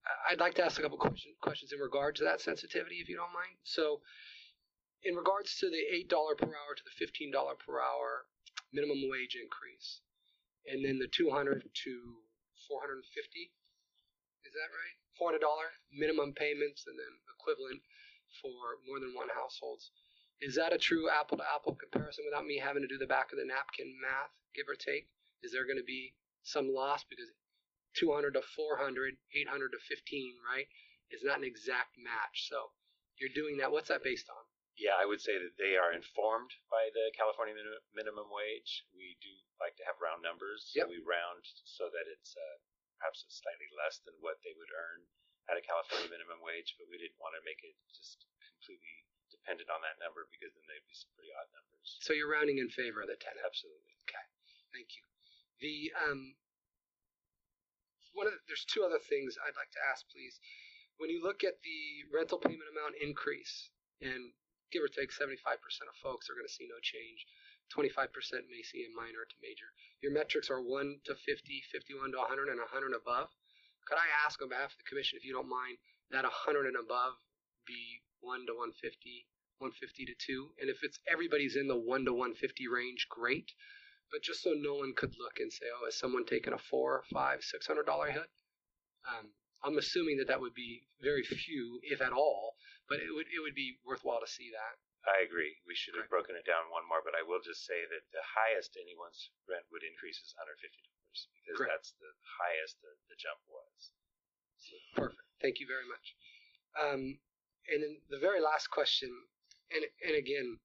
I'd like to ask a couple question, questions in regard to that sensitivity, if you don't mind. So, in regards to the eight dollars per hour to the fifteen dollars per hour minimum wage increase, and then the two hundred to four hundred fifty, is that right? four hundred dollars minimum payments and then equivalent for more than one households. Is that a true apple to apple comparison without me having to do the back of the napkin math, give or take? Is there going to be some loss because two hundred to four hundred, eight hundred to fifteen, right, is not an exact match? So you're doing that. What's that based on? Yeah, I would say that they are informed by the California min- minimum wage. We do like to have round numbers. So Yep. we round so that it's uh, perhaps slightly less than what they would earn at a California minimum wage, but we didn't want to make it just completely dependent on that number because then they'd be some pretty odd numbers. So you're rounding in favor of the ten. Absolutely. Okay, thank you. The um, one of the, there's two other things I'd like to ask, please. When you look at the rental payment amount increase, and give or take seventy-five percent of folks are going to see no change, twenty-five percent may see a minor to major. Your metrics are one to fifty, fifty-one to one hundred, and one hundred above. Could I ask on behalf of the commission, if you don't mind, that one hundred and above be one to one fifty, one fifty to two? And if it's everybody's in the one to one fifty range, great. But just so no one could look and say, oh, is someone taking a four, five, six hundred dollar hit? Um, I'm assuming that that would be very few, if at all, but it would it would be worthwhile to see that. I agree. We should have broken it down one more, but I will just say that the highest anyone's rent would increase is one hundred fifty dollars because Correct. that's the highest the, the jump was. So, Perfect. Thank you very much. Um, and then the very last question, and and again,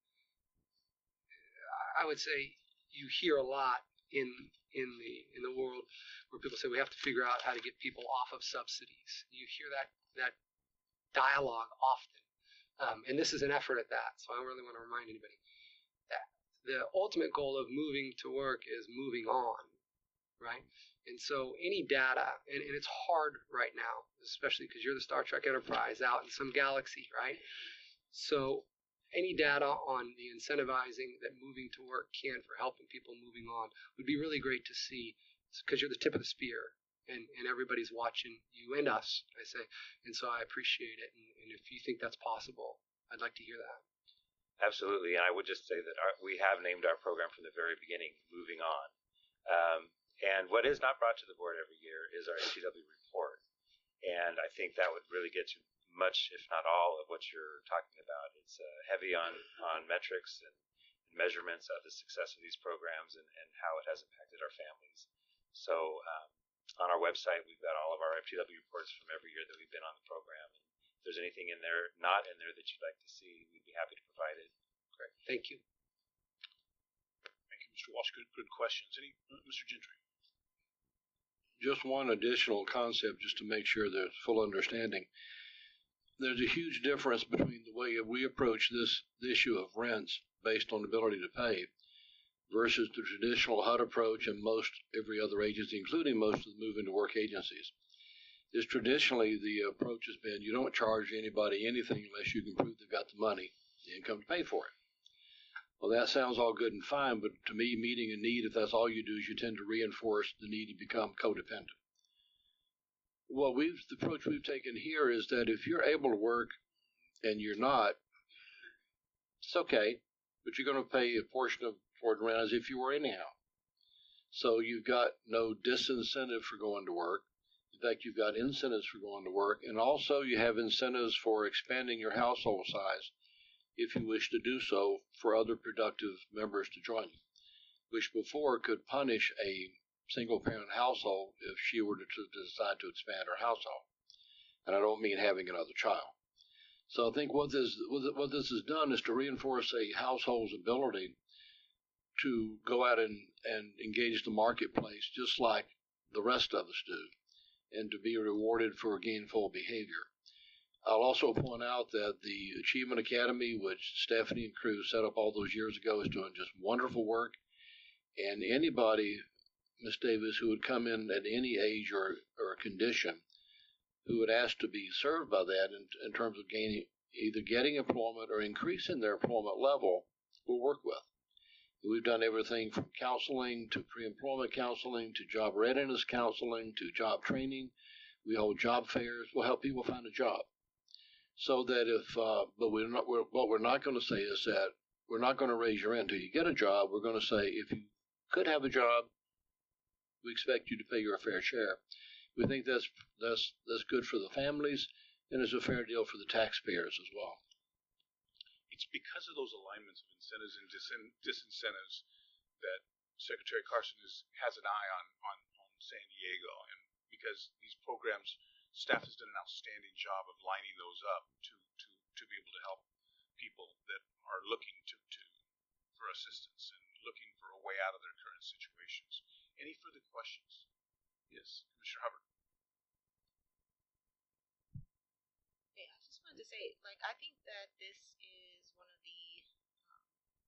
I would say you hear a lot in in the in the world where people say we have to figure out how to get people off of subsidies. You hear that that dialogue often, um, and this is an effort at that. So I really want to remind anybody that the ultimate goal of moving to work is moving on, right? And so any data, and, and it's hard right now, especially because you're the Star Trek Enterprise out in some galaxy, right? So any data on the incentivizing that moving to work can for helping people moving on would be really great to see, because you're the tip of the spear, and, and everybody's watching you and us, I say. And so I appreciate it. And, and if you think that's possible, I'd like to hear that. absolutely, and I would just say that our, we have named our program from the very beginning, Moving On. Um, and what is not brought to the board every year is our M T W report. And I think that would really get to much, if not all, of what you're talking about. It's uh, heavy on, on metrics and measurements of the success of these programs and, and how it has impacted our families. So um, on our website, we've got all of our M T W reports from every year that we've been on the program. And if there's anything in there, not in there, that you'd like to see, we'd be happy to provide it. Great. Thank you. Thank you, Mister Walsh. Good, good questions. Any, Mister Gentry? Just one additional concept, just to make sure there's full understanding. There's a huge difference between the way we approach this issue of rents based on ability to pay versus the traditional H U D approach and most every other agency, including most of the moving to work agencies. Is traditionally the approach has been you don't charge anybody anything unless you can prove they've got the money, the income to pay for it. Well, that sounds all good and fine, but to me, meeting a need, if that's all you do, is you tend to reinforce the need to become codependent. Well, we've the approach we've taken here is that if you're able to work and you're not, it's okay, but you're going to pay a portion of for rent as if you were anyhow. So you've got no disincentive for going to work. In fact, you've got incentives for going to work, and also you have incentives for expanding your household size if you wish to do so for other productive members to join you, which before could punish a single-parent household if she were to, to decide to expand her household. And I don't mean having another child. So I think what this, what this has done is to reinforce a household's ability to go out and, and engage the marketplace just like the rest of us do, and to be rewarded for gainful behavior. I'll also point out that the Achievement Academy, which Stephanie and crew set up all those years ago, is doing just wonderful work. And anybody, Miz Davis, who would come in at any age or, or condition who would ask to be served by that in, in terms of gaining, either getting employment or increasing their employment level, we'll work with. We've done everything from counseling to pre-employment counseling to job readiness counseling to job training. We hold job fairs. We'll help people find a job. So that if, uh, but we're not, we're, what we're not going to say is that we're not going to raise your rent until you get a job. We're going to say if you could have a job, we expect you to pay your fair share. We think that's that's that's good for the families, and it's a fair deal for the taxpayers as well. It's because of those alignments of incentives and disin- disincentives that Secretary Carson is, has an eye on, on, on San Diego, and because these programs, staff has done an outstanding job of lining those up to, to, to be able to help people that are looking to, to for assistance and looking for a way out of their current situations. Any further questions? Yes, Commissioner Hubbard. Yeah, I just wanted to say, like, I think that this is one of the um,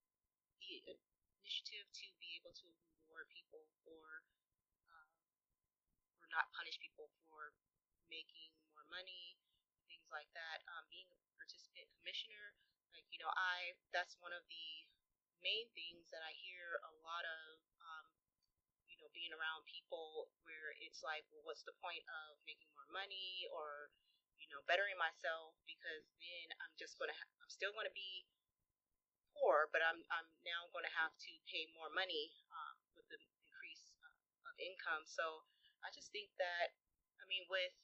the initiative to be able to reward people for um, or not punish people for making more money, things like that. Um, being a participant commissioner, like, you know, I that's one of the main things that I hear a lot of. Um, you know, being around people where it's like, well, what's the point of making more money or, you know, bettering myself, because then I'm just going to, ha- I'm still going to be poor, but I'm, I'm now going to have to pay more money um, with the increase uh, of income. So I just think that, I mean, with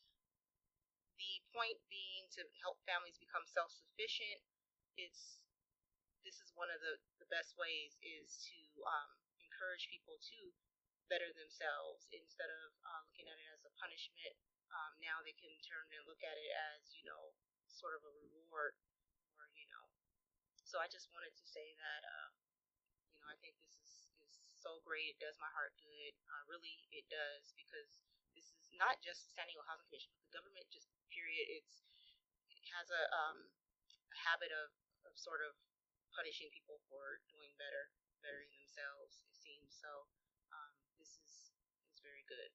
the point being to help families become self-sufficient, it's, this is one of the, the best ways is to um, encourage people to better themselves instead of uh, looking at it as a punishment. Um, now they can turn and look at it as, you know, sort of a reward, or, you know. So I just wanted to say that, uh, you know, I think this is, is so great. It does my heart good. Uh, really, it does, because this is not just the San Diego Housing Commission, but the government just, period, it's, it has a, um, a habit of, of sort of punishing people for doing better, bettering themselves, it seems. So, um, this is, is very good.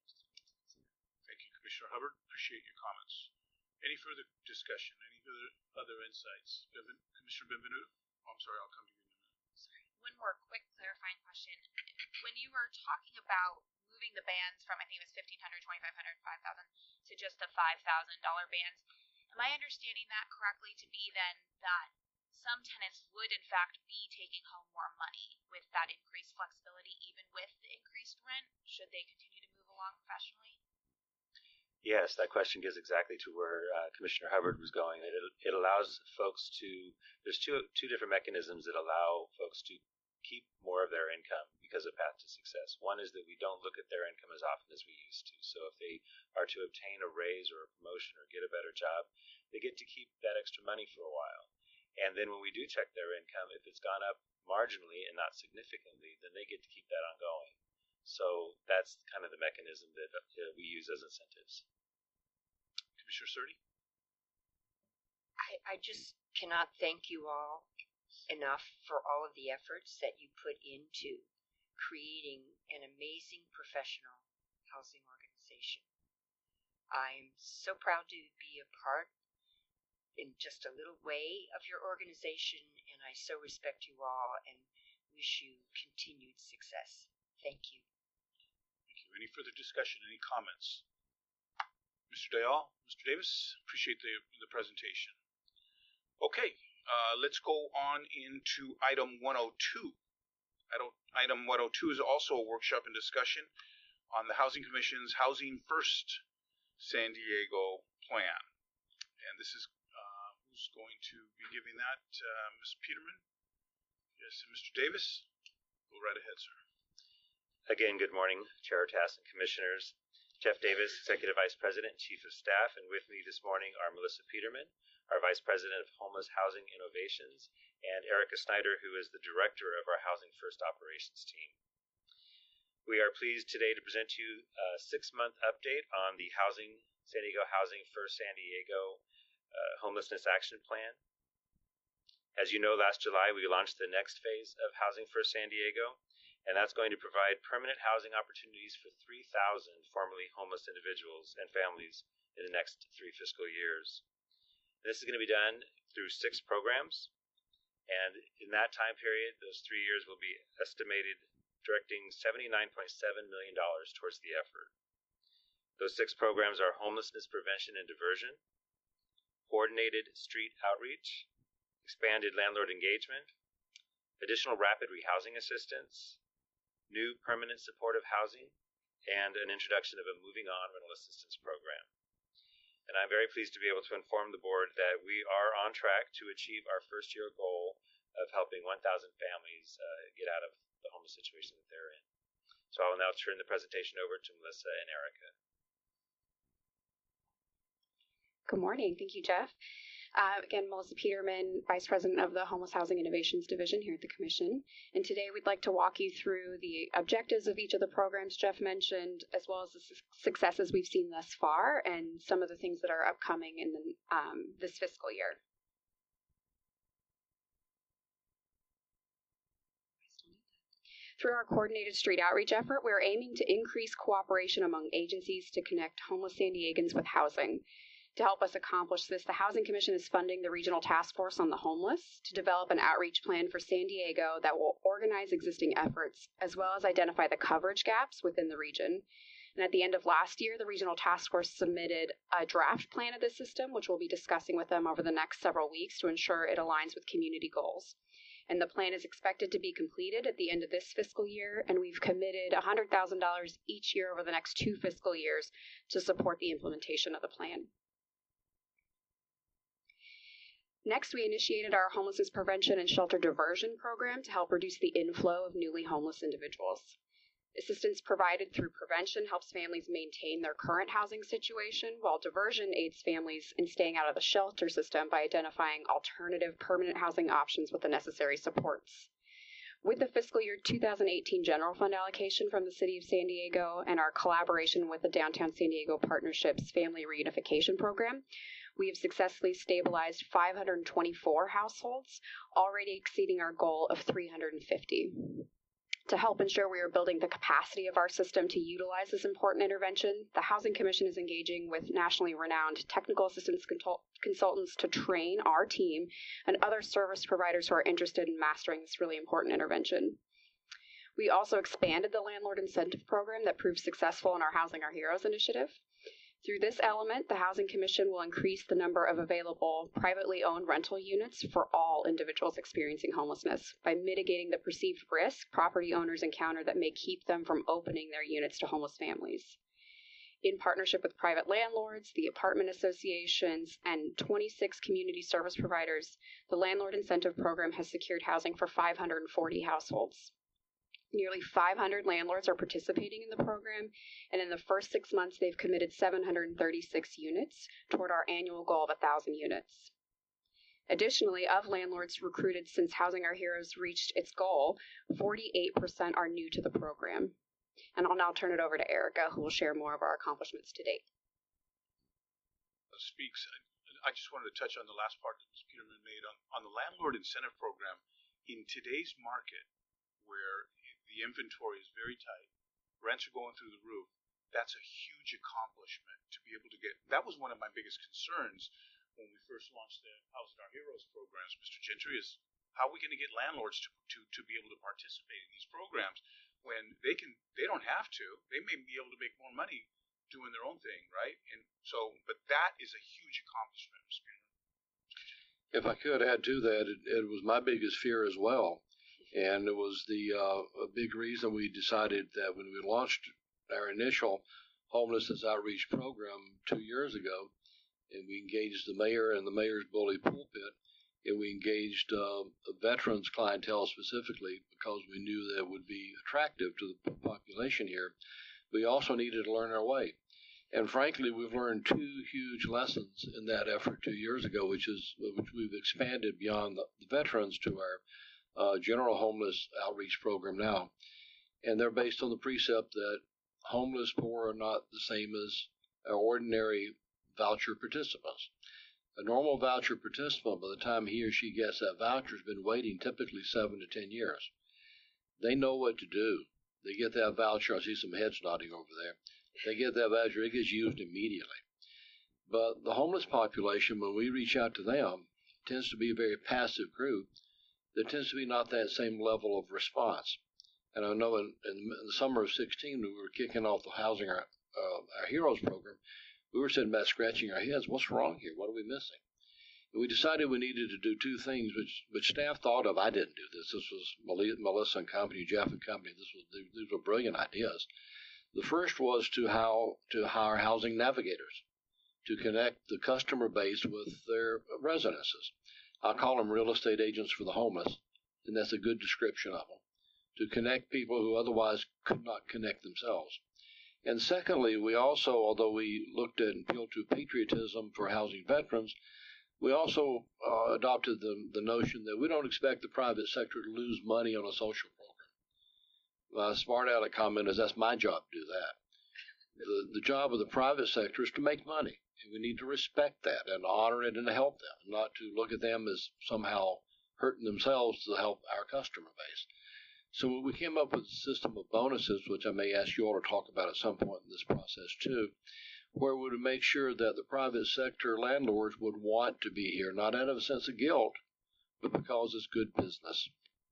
Thank you, Commissioner Hubbard. Appreciate your comments. Any further discussion? Any other other insights? Benven- Commissioner Benvenuto? Oh, I'm sorry, I'll come to you in a minute. Sorry, one more quick clarifying question. When you were talking about moving the bands from, I think it was fifteen hundred, twenty-five hundred, five thousand to just the five thousand dollars bands, am I understanding that correctly to be then that some tenants would in fact be taking home more money with that increased flexibility, even with the increased rent, should they continue to move along professionally? Yes, that question gets exactly to where uh, Commissioner Hubbard was going. It, it allows folks to, there's two, two different mechanisms that allow folks to keep more of their income because of Path to Success. One is that we don't look at their income as often as we used to. So if they are to obtain a raise or a promotion or get a better job, they get to keep that extra money for a while. And then when we do check their income, if it's gone up marginally and not significantly, then they get to keep that ongoing. So that's kind of the mechanism that uh, we use as incentives. Commissioner Surtee? I, I just cannot thank you all enough for all of the efforts that you put into creating an amazing professional housing organization. I'm so proud to be a part in just a little way of your organization, and I so respect you all and wish you continued success. Thank you. Thank you. Any further discussion? Any comments? Mister Dayal, Mister Davis, appreciate the, the presentation. Okay, uh, let's go on into item one oh two. Item, item one oh two is also a workshop and discussion on the Housing Commission's Housing First San Diego plan. And this is uh, who's going to be giving that? Uh, Miz Peterman? Yes, and Mister Davis? Go right ahead, sir. Again, good morning, Chair Tass and Commissioners. Jeff Davis, Executive Vice President and Chief of Staff, and with me this morning are Melissa Peterman, our Vice President of Homeless Housing Innovations, and Erica Snyder, who is the Director of our Housing First Operations team. We are pleased today to present to you a six-month update on the Housing San Diego Housing First San Diego uh, Homelessness Action Plan. As you know, last July we launched the next phase of Housing First San Diego, and that's going to provide permanent housing opportunities for three thousand formerly homeless individuals and families in the next three fiscal years. And this is going to be done through six programs, and in that time period, those three years will be estimated directing seventy-nine point seven million dollars towards the effort. Those six programs are homelessness prevention and diversion, coordinated street outreach, expanded landlord engagement, additional rapid rehousing assistance, new permanent supportive housing, and an introduction of a moving on rental assistance program. And I'm very pleased to be able to inform the board that we are on track to achieve our first year goal of helping one thousand families uh, get out of the homeless situation that they're in. So I will now turn the presentation over to Melissa and Erica. Good morning. Thank you, Jeff. Uh, again, Melissa Peterman, Vice President of the Homeless Housing Innovations Division here at the Commission. And today we'd like to walk you through the objectives of each of the programs Jeff mentioned, as well as the su- successes we've seen thus far and some of the things that are upcoming in the, um, this fiscal year. Through our coordinated street outreach effort, we're aiming to increase cooperation among agencies to connect homeless San Diegans with housing. To help us accomplish this, the Housing Commission is funding the Regional Task Force on the Homeless to develop an outreach plan for San Diego that will organize existing efforts, as well as identify the coverage gaps within the region. And at the end of last year, the Regional Task Force submitted a draft plan of the system, which we'll be discussing with them over the next several weeks to ensure it aligns with community goals. And the plan is expected to be completed at the end of this fiscal year, and we've committed one hundred thousand dollars each year over the next two fiscal years to support the implementation of the plan. Next, we initiated our homelessness prevention and shelter diversion program to help reduce the inflow of newly homeless individuals. Assistance provided through prevention helps families maintain their current housing situation, while diversion aids families in staying out of the shelter system by identifying alternative permanent housing options with the necessary supports. With the fiscal year two thousand eighteen general fund allocation from the City of San Diego and our collaboration with the Downtown San Diego Partnership's Family Reunification Program, we have successfully stabilized five hundred twenty-four households, already exceeding our goal of three hundred fifty. To help ensure we are building the capacity of our system to utilize this important intervention, the Housing Commission is engaging with nationally renowned technical assistance consultants to train our team and other service providers who are interested in mastering this really important intervention. We also expanded the landlord incentive program that proved successful in our Housing Our Heroes initiative. Through this element, the Housing Commission will increase the number of available privately owned rental units for all individuals experiencing homelessness by mitigating the perceived risk property owners encounter that may keep them from opening their units to homeless families. In partnership with private landlords, the apartment associations, and twenty-six community service providers, the Landlord Incentive Program has secured housing for five hundred forty households. Nearly five hundred landlords are participating in the program, and in the first six months, they've committed seven hundred thirty-six units toward our annual goal of one thousand units. Additionally, of landlords recruited since Housing Our Heroes reached its goal, forty-eight percent are new to the program. And I'll now turn it over to Erica, who will share more of our accomplishments to date. Speaks. I just wanted to touch on the last part that Miz Peterman made on, on the landlord incentive program. In today's market, where the inventory is very tight, rents are going through the roof, that's a huge accomplishment to be able to get. That was one of my biggest concerns when we first launched the Housing Our Heroes programs, Mister Gentry, is how are we going to get landlords to, to, to be able to participate in these programs when they can, they don't have to, they may be able to make more money doing their own thing, right? And so, but that is a huge accomplishment, Mister Peterman. If I could add to that, it, it was my biggest fear as well. And it was the uh, a big reason we decided that when we launched our initial homelessness outreach program two years ago, and we engaged the mayor and the mayor's bully pulpit, and we engaged uh, a veterans clientele specifically because we knew that would be attractive to the population here. We also needed to learn our way. And frankly, we've learned two huge lessons in that effort two years ago, which is which we've expanded beyond the, the veterans to our Uh, general homeless outreach program now. And they're based on the precept that homeless poor are not the same as ordinary voucher participants. A normal voucher participant, by the time he or she gets that voucher, has been waiting typically seven to ten years. They know what to do. They get that voucher. I see some heads nodding over there. They get that voucher. It gets used immediately. But the homeless population, when we reach out to them, tends to be a very passive group. There tends to be not that same level of response. And I know in, in the summer of sixteen, we were kicking off the Housing Our, uh, our Heroes program, we were sitting back scratching our heads. What's wrong here? What are we missing? And we decided we needed to do two things, which which staff thought of. I didn't do this. This was Melissa and company, Jeff and company. This was these were brilliant ideas. The first was to how to hire housing navigators to connect the customer base with their residences. I call them real estate agents for the homeless, and that's a good description of them, to connect people who otherwise could not connect themselves. And secondly, we also, although we looked at and appealed to patriotism for housing veterans, we also uh, adopted the, the notion that we don't expect the private sector to lose money on a social program. Uh, smart aleck comment is that's my job to do that. The, the job of the private sector is to make money, and we need to respect that and honor it and to help them, not to look at them as somehow hurting themselves to help our customer base. So we came up with a system of bonuses, which I may ask you all to talk about at some point in this process too, where we would make sure that the private sector landlords would want to be here, not out of a sense of guilt, but because it's good business.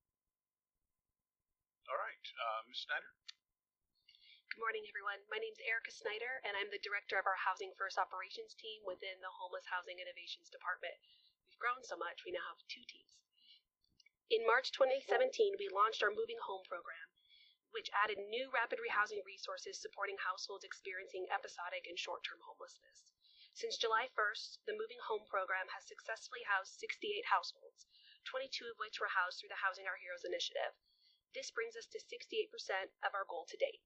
All right, uh, Miz Snyder. Good morning, everyone. My name is Erica Snyder, and I'm the director of our Housing First operations team within the Homeless Housing Innovations Department. We've grown so much, we now have two teams. In March twenty seventeen, we launched our Moving Home program, which added new rapid rehousing resources supporting households experiencing episodic and short-term homelessness. Since July first, the Moving Home program has successfully housed sixty-eight households, twenty-two of which were housed through the Housing Our Heroes initiative. This brings us to sixty-eight percent of our goal to date.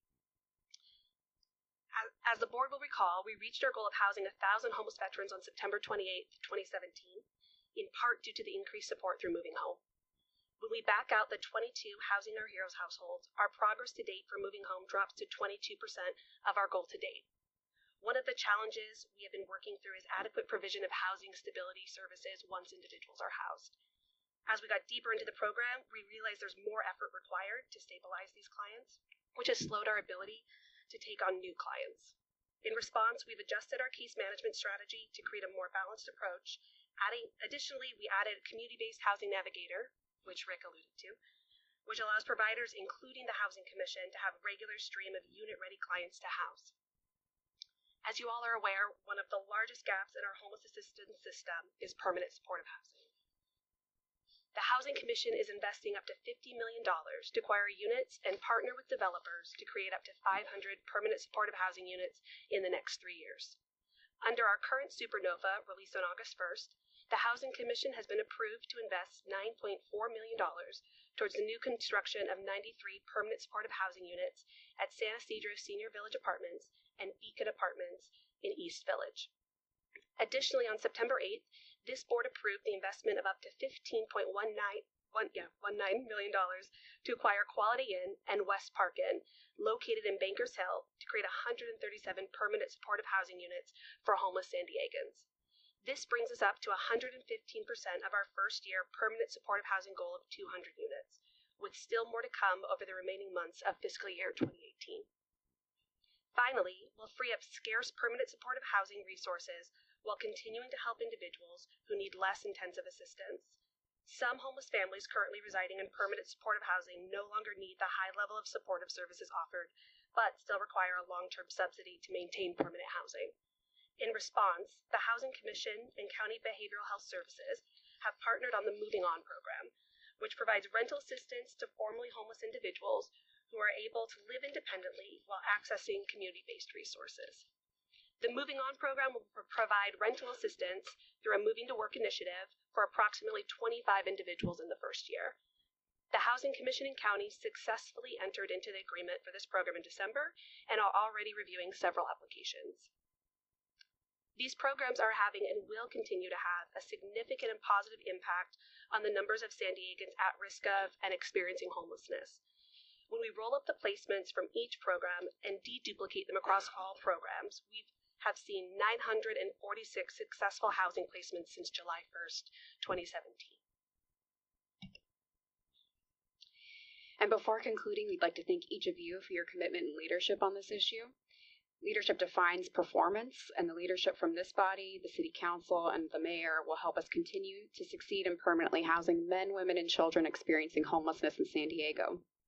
As the board will recall, we reached our goal of housing one thousand homeless veterans on September twenty-eighth, twenty seventeen, in part due to the increased support through Moving Home. When we back out the twenty-two Housing Our Heroes households, our progress to date for Moving Home drops to twenty-two percent of our goal to date. One of the challenges we have been working through is adequate provision of housing stability services once individuals are housed. As we got deeper into the program, we realized there's more effort required to stabilize these clients, which has slowed our ability to take on new clients. In response, we've adjusted our case management strategy to create a more balanced approach. Adding, additionally, we added a community-based housing navigator, which Rick alluded to, which allows providers, including the Housing Commission, to have a regular stream of unit-ready clients to house. As you all are aware, one of the largest gaps in our homeless assistance system is permanent supportive housing. The Housing Commission is investing up to fifty million dollars to acquire units and partner with developers to create up to five hundred permanent supportive housing units in the next three years. Under our current Supernova, released on August first, the Housing Commission has been approved to invest nine point four million dollars towards the new construction of ninety-three permanent supportive housing units at San Ysidro Senior Village Apartments and Beacon Apartments in East Village. Additionally, on September eighth, this board approved the investment of up to fifteen point one nine million dollars to acquire Quality Inn and West Park Inn, located in Bankers Hill, to create one hundred thirty-seven permanent supportive housing units for homeless San Diegans. This brings us up to one hundred fifteen percent of our first year permanent supportive housing goal of two hundred units, with still more to come over the remaining months of fiscal year twenty eighteen. Finally, we'll free up scarce permanent supportive housing resources while continuing to help individuals who need less intensive assistance. Some homeless families currently residing in permanent supportive housing no longer need the high level of supportive services offered, but still require a long-term subsidy to maintain permanent housing. In response, the Housing Commission and County Behavioral Health Services have partnered on the Moving On program, which provides rental assistance to formerly homeless individuals who are able to live independently while accessing community-based resources. The Moving On program will provide rental assistance through a Moving to Work initiative for approximately twenty-five individuals in the first year. The Housing Commission and County successfully entered into the agreement for this program in December and are already reviewing several applications. These programs are having and will continue to have a significant and positive impact on the numbers of San Diegans at risk of and experiencing homelessness. When we roll up the placements from each program and deduplicate them across all programs, we have seen nine hundred forty-six successful housing placements since July first, twenty seventeen. And before concluding, we'd like to thank each of you for your commitment and leadership on this issue. Leadership defines performance, and the leadership from this body, the City Council, and the Mayor will help us continue to succeed in permanently housing men, women, and children experiencing homelessness in San Diego.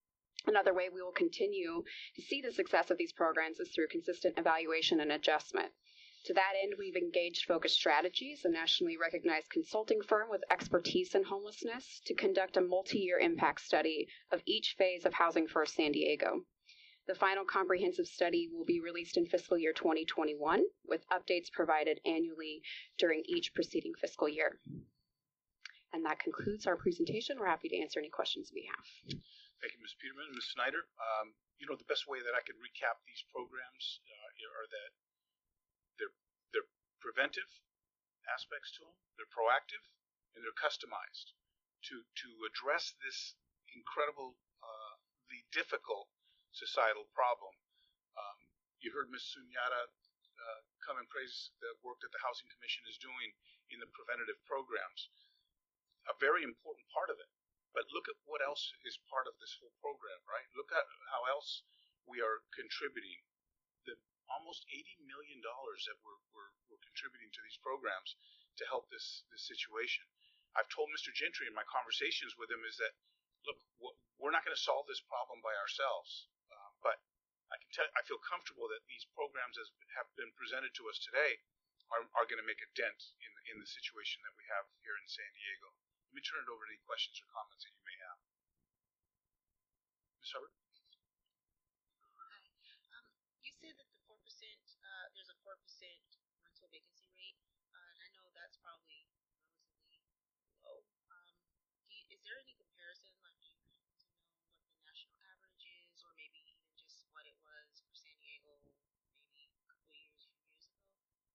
Another way we will continue to see the success of these programs is through consistent evaluation and adjustment. To that end, we've engaged Focus Strategies, a nationally recognized consulting firm with expertise in homelessness, to conduct a multi-year impact study of each phase of Housing First San Diego. The final comprehensive study will be released in fiscal year twenty twenty-one, with updates provided annually during each preceding fiscal year. And that concludes our presentation. We're happy to answer any questions we have. Thank you, Miz Peterman. Miz Snyder, um, you know, the best way that I could recap these programs uh, are that they're, they're preventive aspects to them, they're proactive, and they're customized to, to address this incredibly uh, difficult societal problem. Um, you heard Miz Sunyata uh, come and praise the work that the Housing Commission is doing in the preventative programs. A very important part of it. But look at what else is part of this whole program, right? Look at how else we are contributing. The almost eighty million dollars that we're, we're, we're contributing to these programs to help this, this situation. I've told Mister Gentry in my conversations with him is that, look, we're not going to solve this problem by ourselves. Uh, but I can tell I feel comfortable that these programs as have been presented to us today are, are going to make a dent in, in the situation that we have here in San Diego. Let me turn it over to any questions or comments that you may have. Miz Hubbard? Hi. Um, you said that the four percent, uh, there's a four percent rental vacancy rate, uh, and I know that's probably relatively low. Um, do you, is there any comparison, like, do you happen to know what the national average is, or maybe even just what it was for San Diego maybe a couple of years, few years ago?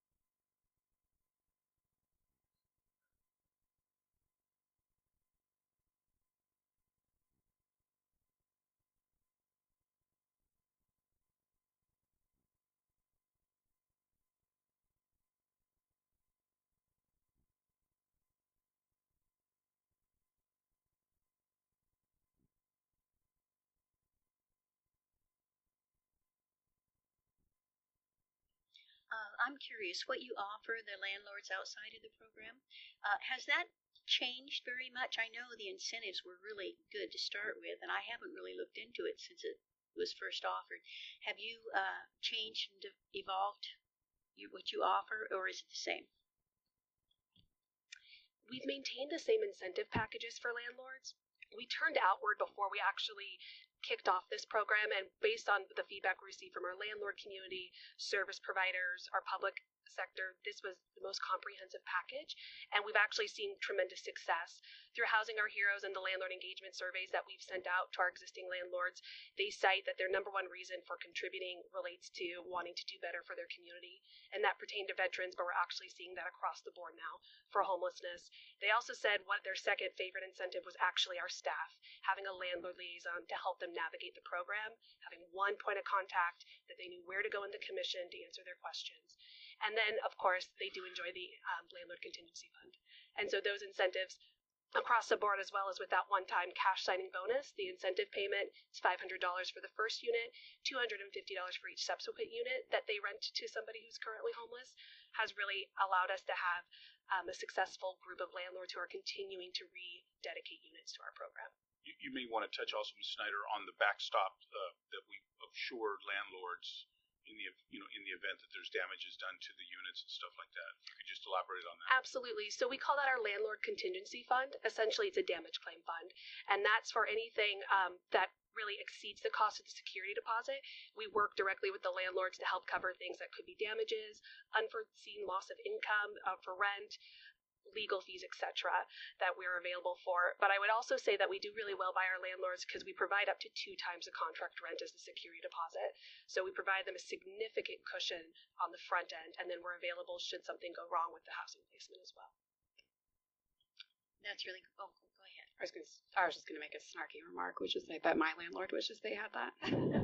Uh, I'm curious what you offer the landlords outside of the program. Uh, has that changed very much? I know the incentives were really good to start with, and I haven't really looked into it since it was first offered. Have you uh, changed and evolved you, what you offer, or is it the same? We've maintained the same incentive packages for landlords. We turned outward before we actually kicked off this program, and based on the feedback we received from our landlord community, service providers, our public sector, this was the most comprehensive package, and we've actually seen tremendous success. Through Housing Our Heroes and the landlord engagement surveys that we've sent out to our existing landlords, they cite that their number one reason for contributing relates to wanting to do better for their community, and that pertained to veterans, but we're actually seeing that across the board now for homelessness. They also said what their second favorite incentive was actually our staff, having a landlord liaison to help them navigate the program, having one point of contact that they knew where to go in the commission to answer their questions. And then, of course, they do enjoy the um, landlord contingency fund. And so those incentives across the board, as well as with that one-time cash signing bonus, the incentive payment is five hundred dollars for the first unit, two hundred fifty dollars for each subsequent unit that they rent to somebody who's currently homeless, has really allowed us to have um, a successful group of landlords who are continuing to rededicate units to our program. You, you may want to touch also, Miz Snyder, on the backstop uh, that we assured landlords in the you know in the event that there's damages done to the units and stuff like that. If you could just elaborate on that. Absolutely. So we call that our landlord contingency fund. Essentially, it's a damage claim fund, and that's for anything um, that really exceeds the cost of the security deposit. We work directly with the landlords to help cover things that could be damages, unforeseen loss of income uh, for rent, legal fees, et cetera, that we're available for. But I would also say that we do really well by our landlords because we provide up to two times the contract rent as the security deposit. So we provide them a significant cushion on the front end, and then we're available should something go wrong with the housing placement as well. That's really oh, go ahead. I was, gonna, I was just going to make a snarky remark, which is I bet my landlord wishes they had that.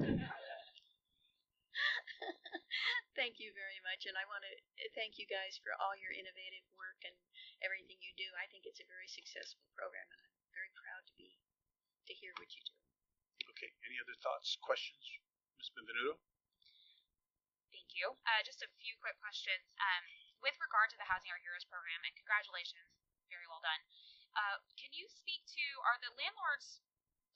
Thank you very much, and I want to thank you guys for all your innovative work and everything you do. I think it's a very successful program, and I'm very proud to be to hear what you do. Okay. Any other thoughts, questions, Miz Benvenuto? Thank you. Uh, just a few quick questions. Um, with regard to the Housing Our Heroes program, and congratulations, very well done. Uh, can you speak to, are the landlords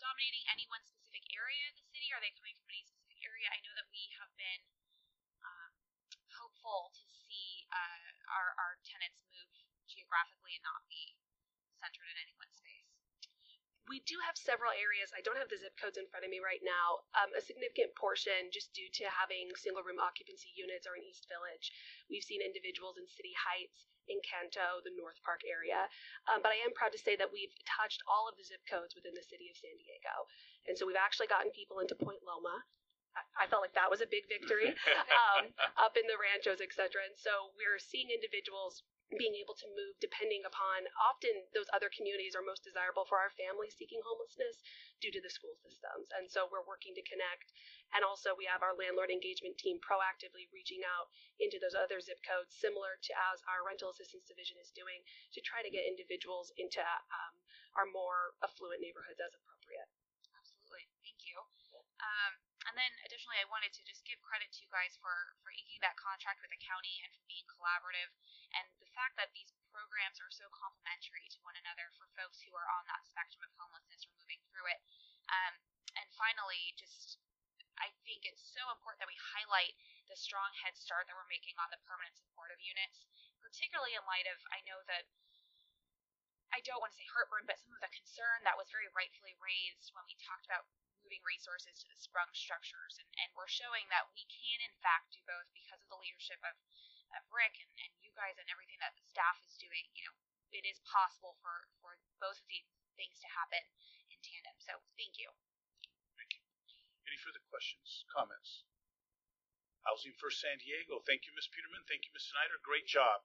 dominating any one specific area of the city? Are they coming from any specific area? I know that we have been um, hopeful to see uh, our, our tenants move geographically and not be centered in any one space. We do have several areas. I don't have the zip codes in front of me right now. Um, a significant portion, just due to having single room occupancy units, are in East Village. We've seen individuals in City Heights, in Canto, the North Park area. Um, but I am proud to say that we've touched all of the zip codes within the city of San Diego. And so we've actually gotten people into Point Loma. I, I felt like that was a big victory, um, up in the ranchos, et cetera. And so we're seeing individuals being able to move depending upon, often those other communities are most desirable for our families seeking homelessness due to the school systems. And so we're working to connect. And also we have our landlord engagement team proactively reaching out into those other zip codes, similar to as our rental assistance division is doing, to try to get individuals into um, our more affluent neighborhoods as appropriate. Absolutely. Thank you. Um, and then additionally, I wanted to just give credit to you guys for, for inking that contract with the county and for being collaborative, and the fact that these programs are so complementary to one another for folks who are on that spectrum of homelessness or moving through it. Um, and finally, just I think it's so important that we highlight the strong head start that we're making on the permanent supportive units, particularly in light of, I know that I don't want to say heartburn, but some of the concern that was very rightfully raised when we talked about moving resources to the sprung structures, and, and we're showing that we can in fact do both because of the leadership of, of Rick and, and you guys and everything that the staff is doing. You know, it is possible for, for both of these things to happen in tandem. So thank you. Thank you. Any further questions, comments? Housing First San Diego. Thank you, Miz Peterman. Thank you, Miz Snyder. Great job.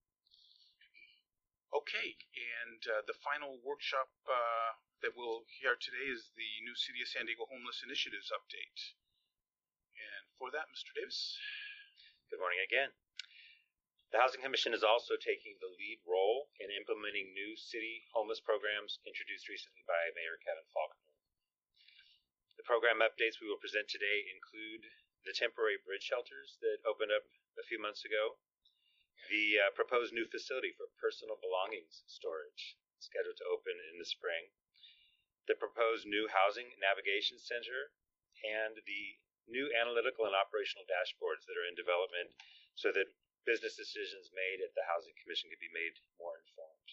Okay, and uh, the final workshop uh, that we'll hear today is the new City of San Diego Homeless Initiatives update. And for that, Mister Davis. Good morning again. The Housing Commission is also taking the lead role in implementing new city homeless programs introduced recently by Mayor Kevin Faulconer. The program updates we will present today include the temporary bridge shelters that opened up a few months ago, the uh, proposed new facility for personal belongings storage, scheduled to open in the spring, the proposed new housing navigation center, and the new analytical and operational dashboards that are in development so that business decisions made at the Housing Commission can be made more informed.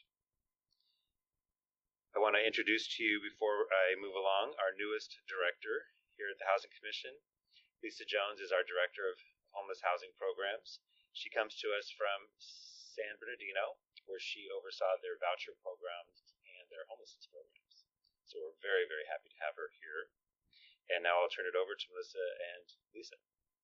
I want to introduce to you, before I move along, our newest director here at the Housing Commission. Lisa Jones is our Director of Homeless Housing Programs. She comes to us from San Bernardino, where she oversaw their voucher programs and their homelessness programs. So we're very, very happy to have her here. And now I'll turn it over to Melissa and Lisa.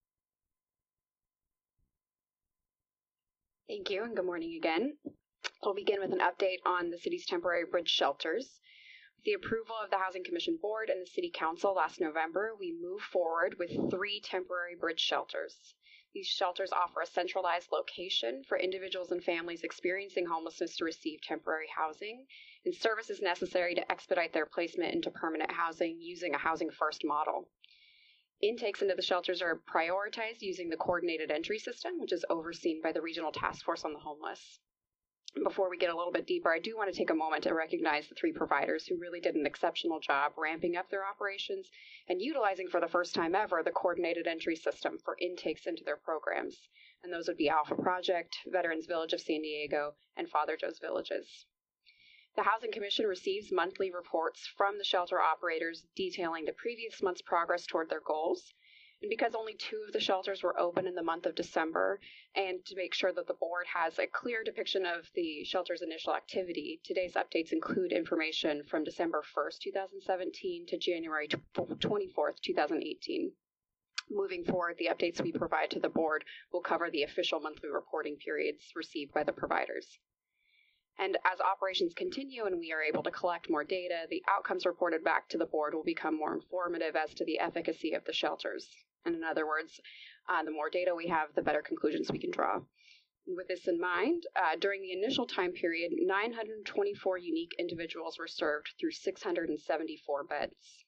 Thank you, and good morning again. We'll begin with an update on the city's temporary bridge shelters. With the approval of the Housing Commission Board and the City Council last November, we moved forward with three temporary bridge shelters. These shelters offer a centralized location for individuals and families experiencing homelessness to receive temporary housing and services necessary to expedite their placement into permanent housing using a Housing First model. Intakes into the shelters are prioritized using the coordinated entry system, which is overseen by the Regional Task Force on the Homeless. Before we get a little bit deeper, I do want to take a moment to recognize the three providers who really did an exceptional job ramping up their operations and utilizing for the first time ever the coordinated entry system for intakes into their programs. And those would be Alpha Project, Veterans Village of San Diego, and Father Joe's Villages. The Housing Commission receives monthly reports from the shelter operators detailing the previous month's progress toward their goals. And because only two of the shelters were open in the month of December, and to make sure that the board has a clear depiction of the shelter's initial activity, today's updates include information from December first, two thousand seventeen to January twenty-fourth, two thousand eighteen. Moving forward, the updates we provide to the board will cover the official monthly reporting periods received by the providers. And as operations continue and we are able to collect more data, the outcomes reported back to the board will become more informative as to the efficacy of the shelters. And in other words, uh, the more data we have, the better conclusions we can draw. And with this in mind, uh, during the initial time period, nine hundred twenty-four unique individuals were served through six hundred seventy-four beds.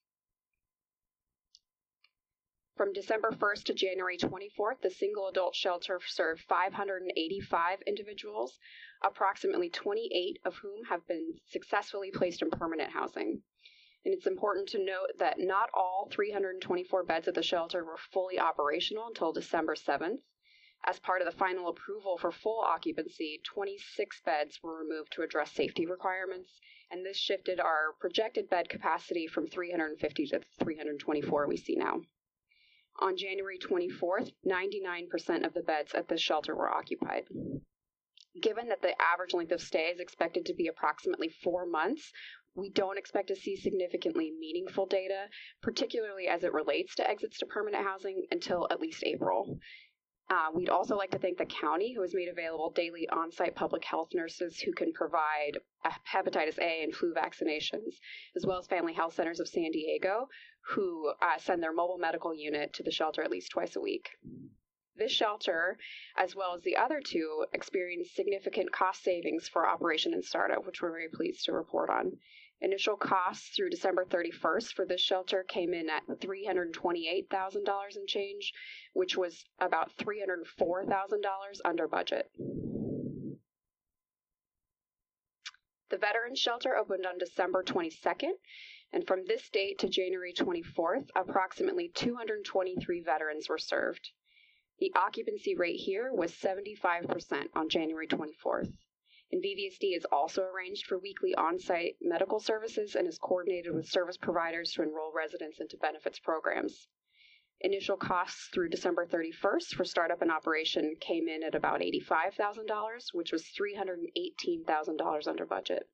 From December first to January twenty-fourth, the single adult shelter served five hundred eighty-five individuals, approximately twenty-eight of whom have been successfully placed in permanent housing. And it's important to note that not all three hundred twenty-four beds at the shelter were fully operational until December seventh. As part of the final approval for full occupancy, twenty-six beds were removed to address safety requirements, and this shifted our projected bed capacity from three hundred fifty to three hundred twenty-four we see now. On January twenty-fourth, ninety-nine percent of the beds at this shelter were occupied. Given that the average length of stay is expected to be approximately four months, we don't expect to see significantly meaningful data, particularly as it relates to exits to permanent housing, until at least April. Uh, we'd also like to thank the county, who has made available daily on-site public health nurses who can provide hepatitis A and flu vaccinations, as well as Family Health Centers of San Diego, who uh, send their mobile medical unit to the shelter at least twice a week. This shelter, as well as the other two, experienced significant cost savings for operation and startup, which we're very pleased to report on. Initial costs through December thirty-first for this shelter came in at three hundred twenty-eight thousand dollars and change, which was about three hundred four thousand dollars under budget. The Veterans Shelter opened on December twenty-second, and from this date to January twenty-fourth, approximately two hundred twenty-three veterans were served. The occupancy rate here was seventy-five percent on January twenty-fourth. And V V S D is also arranged for weekly on-site medical services and is coordinated with service providers to enroll residents into benefits programs. Initial costs through December thirty-first for startup and operation came in at about eighty-five thousand dollars, which was three hundred eighteen thousand dollars under budget.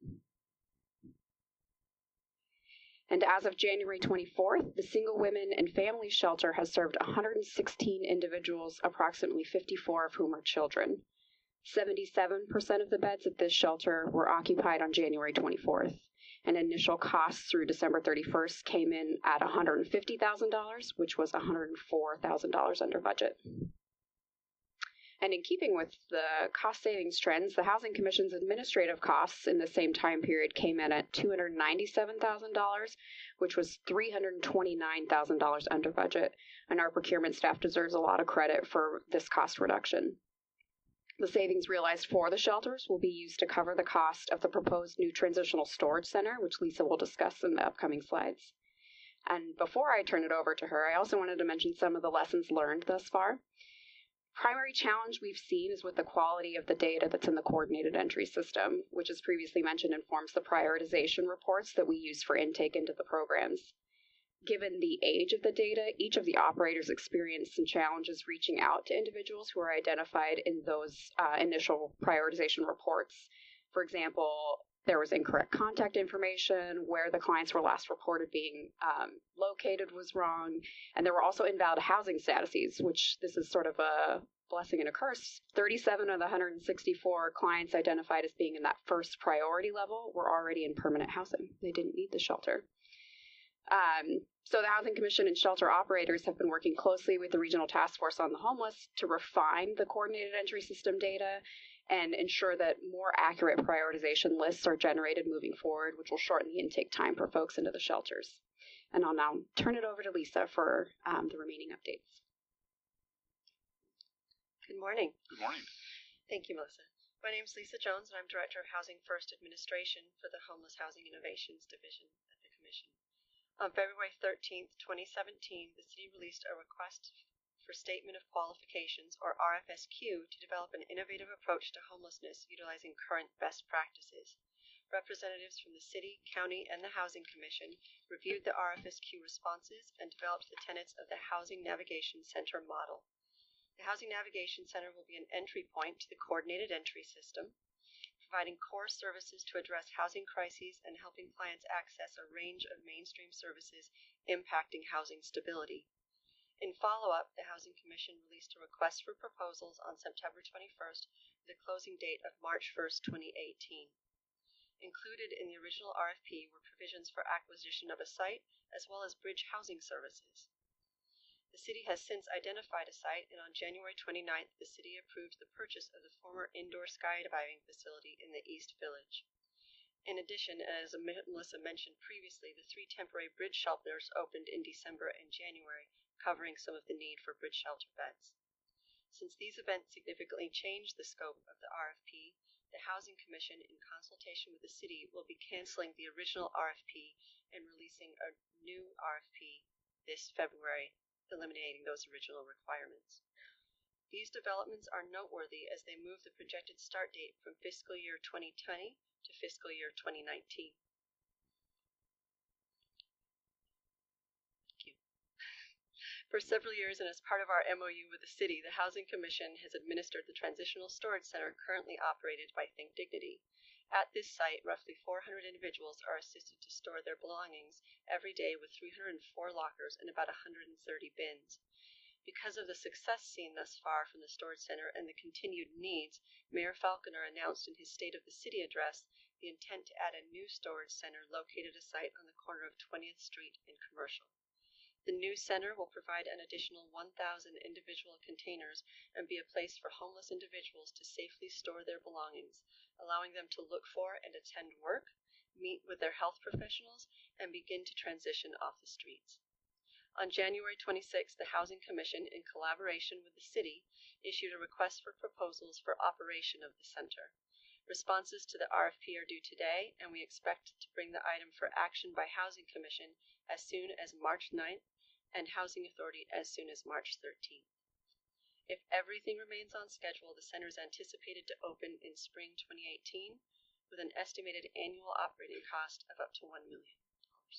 And as of January twenty-fourth, the Single Women and Family Shelter has served one hundred sixteen individuals, approximately fifty-four of whom are children. seventy-seven percent of the beds at this shelter were occupied on January twenty-fourth, and initial costs through December thirty-first came in at one hundred fifty thousand dollars, which was one hundred four thousand dollars under budget. And in keeping with the cost savings trends, the Housing Commission's administrative costs in the same time period came in at two hundred ninety-seven thousand dollars, which was three hundred twenty-nine thousand dollars under budget, and our procurement staff deserves a lot of credit for this cost reduction. The savings realized for the shelters will be used to cover the cost of the proposed new transitional storage center, which Lisa will discuss in the upcoming slides. And before I turn it over to her, I also wanted to mention some of the lessons learned thus far. Primary challenge we've seen is with the quality of the data that's in the coordinated entry system, which as previously mentioned informs the prioritization reports that we use for intake into the programs. Given the age of the data, each of the operators experienced some challenges reaching out to individuals who are identified in those uh, initial prioritization reports. For example, there was incorrect contact information, where the clients were last reported being um, located was wrong, and there were also invalid housing statuses, which this is sort of a blessing and a curse. thirty-seven of the one hundred sixty-four clients identified as being in that first priority level were already in permanent housing. They didn't need the shelter. Um, so the Housing Commission and shelter operators have been working closely with the Regional Task Force on the Homeless to refine the coordinated entry system data and ensure that more accurate prioritization lists are generated moving forward, which will shorten the intake time for folks into the shelters. And I'll now turn it over to Lisa for um, the remaining updates. Good morning. Good morning. Thank you, Melissa. My name is Lisa Jones, and I'm Director of Housing First Administration for the Homeless Housing Innovations Division at the Commission. On February thirteenth, twenty seventeen, the City released a request for Statement of Qualifications, or R F S Q, to develop an innovative approach to homelessness utilizing current best practices. Representatives from the City, County, and the Housing Commission reviewed the R F S Q responses and developed the tenets of the Housing Navigation Center model. The Housing Navigation Center will be an entry point to the coordinated entry system, providing core services to address housing crises and helping clients access a range of mainstream services impacting housing stability. In follow-up, the Housing Commission released a request for proposals on September twenty-first with a closing date of March first, twenty eighteen. Included in the original R F P were provisions for acquisition of a site as well as bridge housing services. The City has since identified a site, and on January twenty-ninth, the City approved the purchase of the former indoor skydiving facility in the East Village. In addition, as Melissa mentioned previously, the three temporary bridge shelters opened in December and January, covering some of the need for bridge shelter beds. Since these events significantly changed the scope of the R F P, the Housing Commission, in consultation with the city, will be canceling the original R F P and releasing a new R F P this February, eliminating those original requirements. These developments are noteworthy as they move the projected start date from fiscal year twenty twenty to fiscal year twenty nineteen. Thank you. For several years and as part of our M O U with the city, the Housing Commission has administered the Transitional Storage Center currently operated by Think Dignity. At this site, roughly four hundred individuals are assisted to store their belongings every day with three hundred four lockers and about one hundred thirty bins. Because of the success seen thus far from the storage center and the continued needs, Mayor Falconer announced in his State of the City address the intent to add a new storage center located at a site on the corner of twentieth street and Commercial. The new center will provide an additional one thousand individual containers and be a place for homeless individuals to safely store their belongings, allowing them to look for and attend work, meet with their health professionals, and begin to transition off the streets. On January twenty-sixth, the Housing Commission, in collaboration with the city, issued a request for proposals for operation of the center. Responses to the R F P are due today, and we expect to bring the item for action by Housing Commission as soon as March ninth and Housing Authority as soon as March thirteenth. If everything remains on schedule, the center is anticipated to open in spring twenty eighteen with an estimated annual operating cost of up to one million dollars.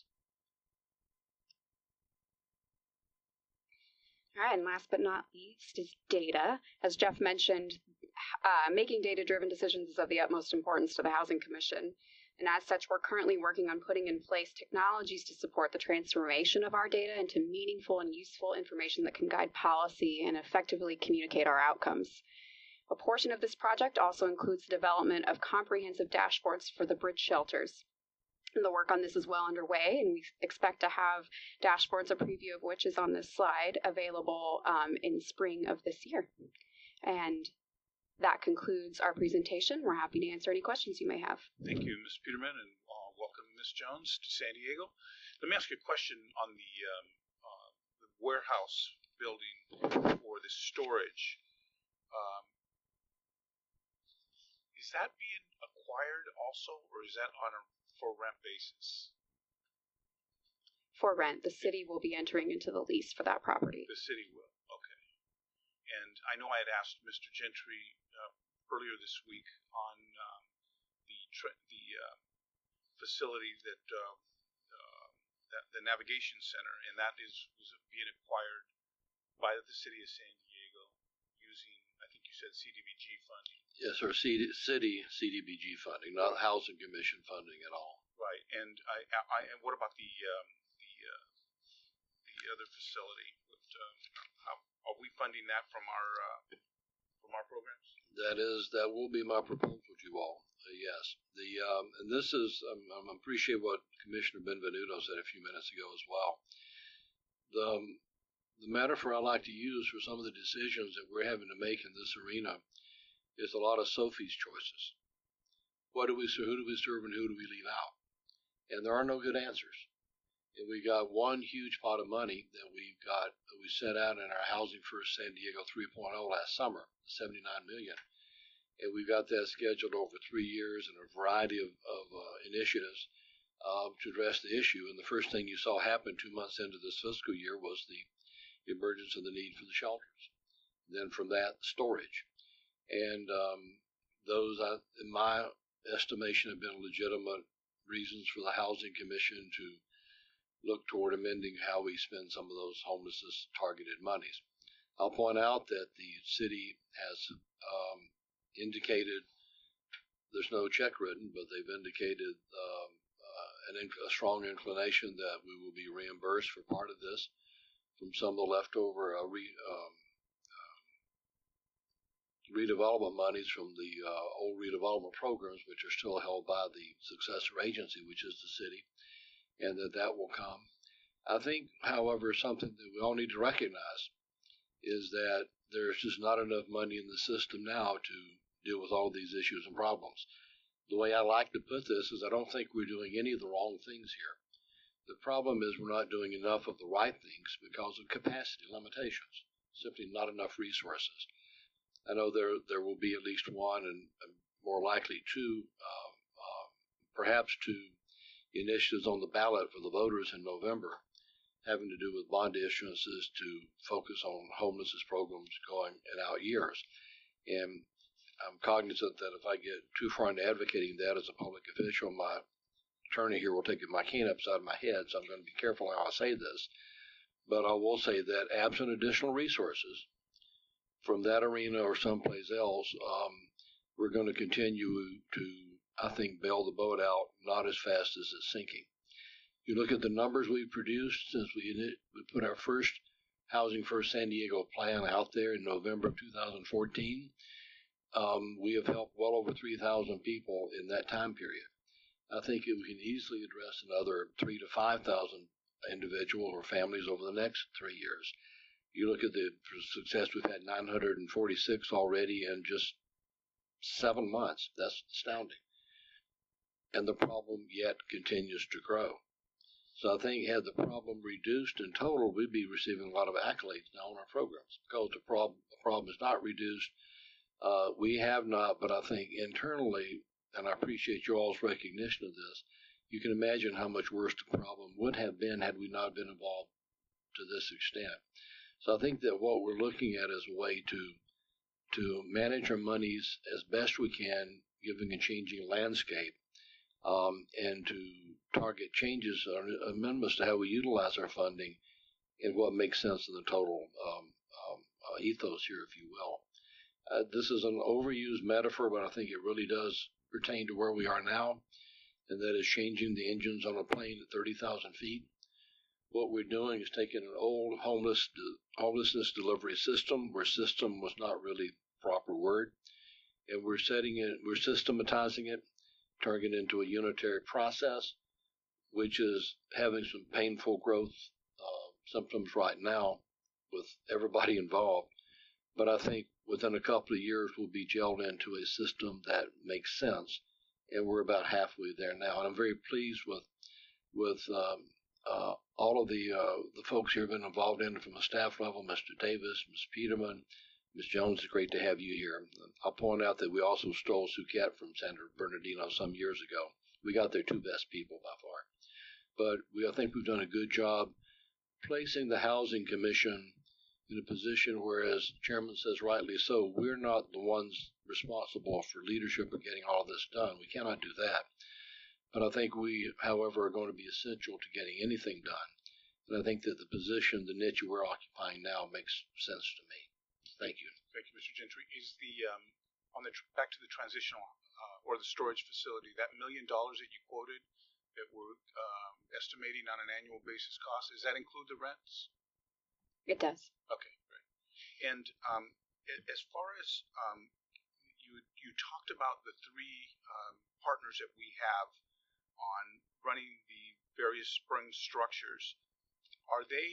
All right, and last but not least is data. As Jeff mentioned, uh, making data-driven decisions is of the utmost importance to the Housing Commission. And as such, we're currently working on putting in place technologies to support the transformation of our data into meaningful and useful information that can guide policy and effectively communicate our outcomes. A portion of this project also includes the development of comprehensive dashboards for the bridge shelters. And the work on this is well underway, and we expect to have dashboards, a preview of which is on this slide, available um, in spring of this year. And that concludes our presentation. We're happy to answer any questions you may have. Thank you, Miz Peterman, and uh, welcome, Miz Jones, to San Diego. Let me ask you a question on the, um, uh, the warehouse building for the storage. Um, is that being acquired also, or is that on a for rent basis? For rent, the city will be entering into the lease for that property. The city will, okay. And I know I had asked Mister Gentry uh, earlier this week on um, the tra- the uh, facility that uh, uh, that the navigation center, and that is was being acquired by the city of San Diego using, I think you said, C D B G funding. Yes, or C D, city C D B G funding, not Housing Commission funding at all. Right, and I, I and what about the um, the uh, the other facility? What, um, how, are we funding that from our uh, from our programs? That is, that will be my proposal to you all. Uh, yes, the um, and this is um, I appreciate what Commissioner Benvenuto said a few minutes ago as well. The um, the metaphor I like to use for some of the decisions that we're having to make in this arena is a lot of Sophie's choices. What do we serve? Who do we serve, and who do we leave out? And there are no good answers. And we got one huge pot of money that we've got that we set out in our Housing First San Diego three point oh last summer, seventy-nine million dollars. And we've got that scheduled over three years and a variety of, of uh, initiatives uh, to address the issue. And the first thing you saw happen two months into this fiscal year was the emergence of the need for the shelters. And then from that, storage. And um, those, uh, in my estimation, have been legitimate reasons for the Housing Commission to look toward amending how we spend some of those homelessness targeted monies. I'll point out that the city has um, indicated, there's no check written, but they've indicated um, uh, an inc- a strong inclination that we will be reimbursed for part of this from some of the leftover uh, re, um, redevelopment monies from the uh, old redevelopment programs, which are still held by the successor agency, which is the city, and that that will come. I think, however, something that we all need to recognize is that there's just not enough money in the system now to deal with all these issues and problems. The way I like to put this is I don't think we're doing any of the wrong things here. The problem is we're not doing enough of the right things because of capacity limitations, simply not enough resources. I know there there will be at least one, and more likely to, uh, uh, perhaps to initiatives on the ballot for the voters in November, having to do with bond issuances to focus on homelessness programs going in out years. And I'm cognizant that if I get too far into advocating that as a public official, my attorney here will take my cane upside my head, so I'm going to be careful how I say this. But I will say that absent additional resources from that arena or someplace else, um, we're going to continue to, I think, bail the boat out, not as fast as it's sinking. You look at the numbers we've produced since we, we put our first Housing First San Diego plan out there in November of two thousand fourteen. Um, we have helped well over three thousand people in that time period. I think we can easily address another three to five thousand individuals or families over the next three years. You look at the success, we've had nine hundred forty-six already in just seven months. That's astounding. And the problem yet continues to grow. So I think had the problem reduced in total, we'd be receiving a lot of accolades now on our programs. Because the problem, the problem is not reduced. Uh, we have not, but I think internally, and I appreciate you all's recognition of this, you can imagine how much worse the problem would have been had we not been involved to this extent. So I think that what we're looking at is a way to to manage our monies as best we can, given a changing landscape, um, and to target changes or amendments to how we utilize our funding in what makes sense in the total um, um, uh, ethos here, if you will. Uh, this is an overused metaphor, but I think it really does pertain to where we are now, and that is changing the engines on a plane at thirty thousand feet. What we're doing is taking an old homeless homelessness delivery system, where system was not really the proper word, and we're setting it, we're systematizing it, turning it into a unitary process, which is having some painful growth uh, symptoms right now with everybody involved. But I think within a couple of years, we'll be gelled into a system that makes sense, and we're about halfway there now. And I'm very pleased with with um, uh, all of the uh, the folks here have been involved in it from the staff level, Mister Davis, Miz Peterman, Miz Jones. It's great to have you here. I'll point out that we also stole Suquette from Senator Bernardino some years ago. We got their two best people by far. But we, I think we've done a good job placing the Housing Commission in a position where, as the chairman says rightly so, we're not the ones responsible for leadership or getting all of this done. We cannot do that. But I think we, however, are going to be essential to getting anything done. And I think that the position, the niche we're occupying now makes sense to me. Thank you. Thank you, Mister Gentry. Is the, um, on the, tr- back to the transitional uh, or the storage facility, that million dollars that you quoted that we're um, estimating on an annual basis cost, does that include the rents? It does. Okay, great. And um, as far as um, you you talked about the three um, partners that we have on running the various spring structures, are they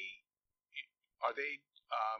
are they um,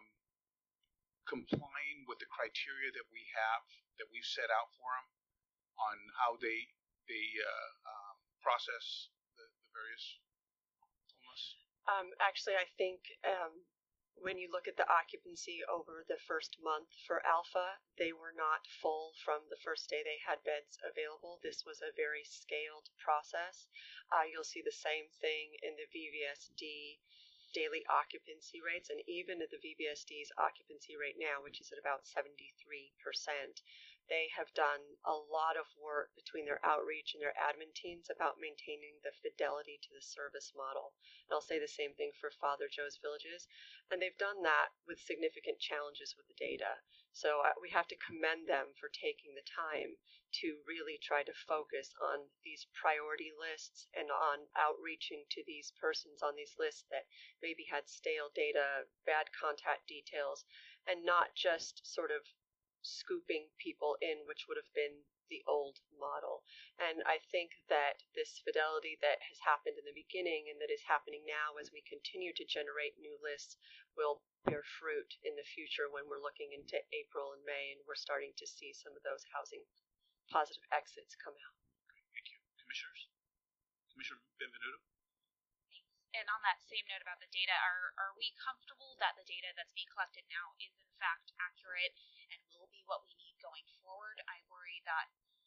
complying with the criteria that we have that we've set out for them on how they they uh, um, process the, the various homeless? Um, actually, I think um, when you look at the occupancy over the first month for Alpha, they were not full from the first day they had beds available. This was a very scaled process. Uh, you'll see the same thing in the V V S D daily occupancy rates, and even at the V B S D's occupancy rate now, which is at about seventy-three percent. They have done a lot of work between their outreach and their admin teams about maintaining the fidelity to the service model. And I'll say the same thing for Father Joe's Villages. And they've done that with significant challenges with the data. So uh, we have to commend them for taking the time to really try to focus on these priority lists and on outreaching to these persons on these lists that maybe had stale data, bad contact details, and not just sort of scooping people in, which would have been the old model. And I think that this fidelity that has happened in the beginning and that is happening now as we continue to generate new lists will bear fruit in the future when we're looking into April and May and we're starting to see some of those housing positive exits come out. Thank you. Commissioners? Commissioner Benvenuto? Thanks. And on that same note about the data, are, are we comfortable that the data that's being collected now is in fact accurate and will be what we need going forward? I worry that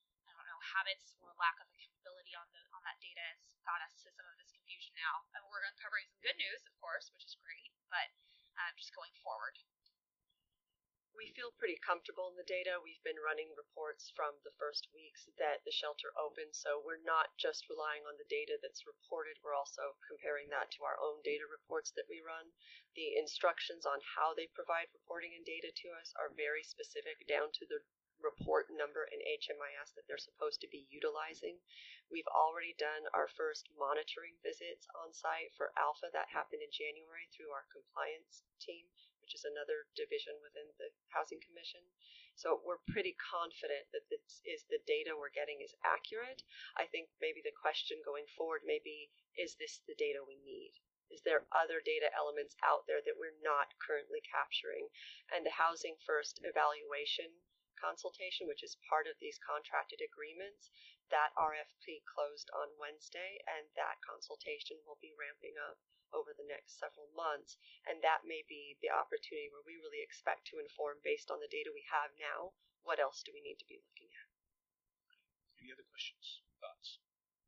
habits or lack of accountability on the on that data has got us to some of this confusion now. And we're uncovering some good news, of course, which is great, but uh, just going forward. We feel pretty comfortable in the data. We've been running reports from the first weeks that the shelter opened, so we're not just relying on the data that's reported. We're also comparing that to our own data reports that we run. The instructions on how they provide reporting and data to us are very specific, down to the report number in H M I S that they're supposed to be utilizing. We've already done our first monitoring visits on site for Alpha. That happened in January through our compliance team, which is another division within the Housing Commission. So we're pretty confident that this is the data we're getting is accurate. I think maybe the question going forward may be, is this the data we need? Is there other data elements out there that we're not currently capturing? And the Housing First evaluation consultation, which is part of these contracted agreements, that R F P closed on Wednesday, and that consultation will be ramping up over the next several months, and that may be the opportunity where we really expect to inform, based on the data we have now, what else do we need to be looking at. Any other questions, thoughts?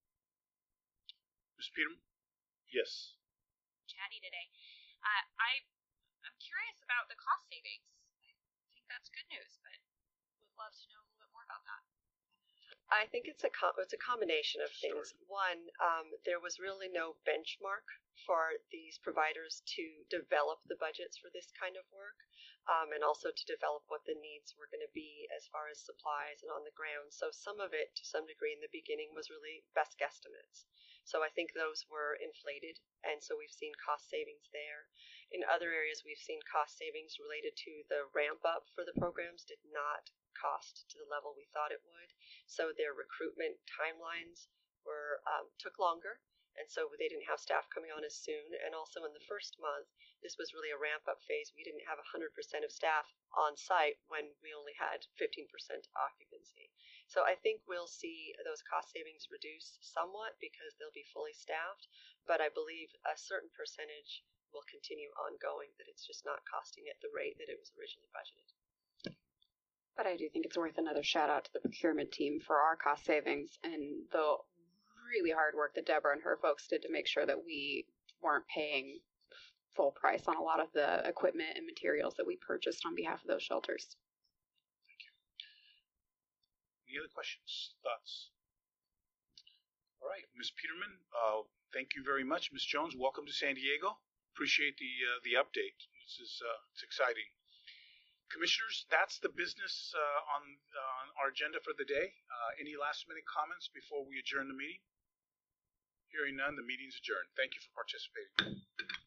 Miz Peterman? Yes. Chatty today. Uh, I I'm curious about the cost savings. I think that's good news, but would love to know a little bit more about that. I think it's a co- it's a combination of things. One, um, there was really no benchmark for these providers to develop the budgets for this kind of work, um, and also to develop what the needs were going to be as far as supplies and on the ground. So some of it, to some degree, in the beginning was really best guesstimates. So I think those were inflated, and so we've seen cost savings there. In other areas, we've seen cost savings related to the ramp up for the programs did not cost to the level we thought it would. So their recruitment timelines were um, took longer, and so they didn't have staff coming on as soon. And also in the first month, this was really a ramp up phase. We didn't have one hundred percent of staff on site when we only had fifteen percent occupancy. So I think we'll see those cost savings reduce somewhat because they'll be fully staffed, but I believe a certain percentage will continue ongoing, that it's just not costing at the rate that it was originally budgeted. But I do think it's worth another shout out to the procurement team for our cost savings and the really hard work that Deborah and her folks did to make sure that we weren't paying full price on a lot of the equipment and materials that we purchased on behalf of those shelters. Thank you. Any other questions, thoughts? All right, Miz Peterman, uh, thank you very much. Miz Jones, welcome to San Diego. Appreciate the uh, the update. This is uh, it's exciting. Commissioners, that's the business uh, on, uh, on our agenda for the day. Uh, any last minute comments before we adjourn the meeting? Hearing none, the meeting's adjourned. Thank you for participating.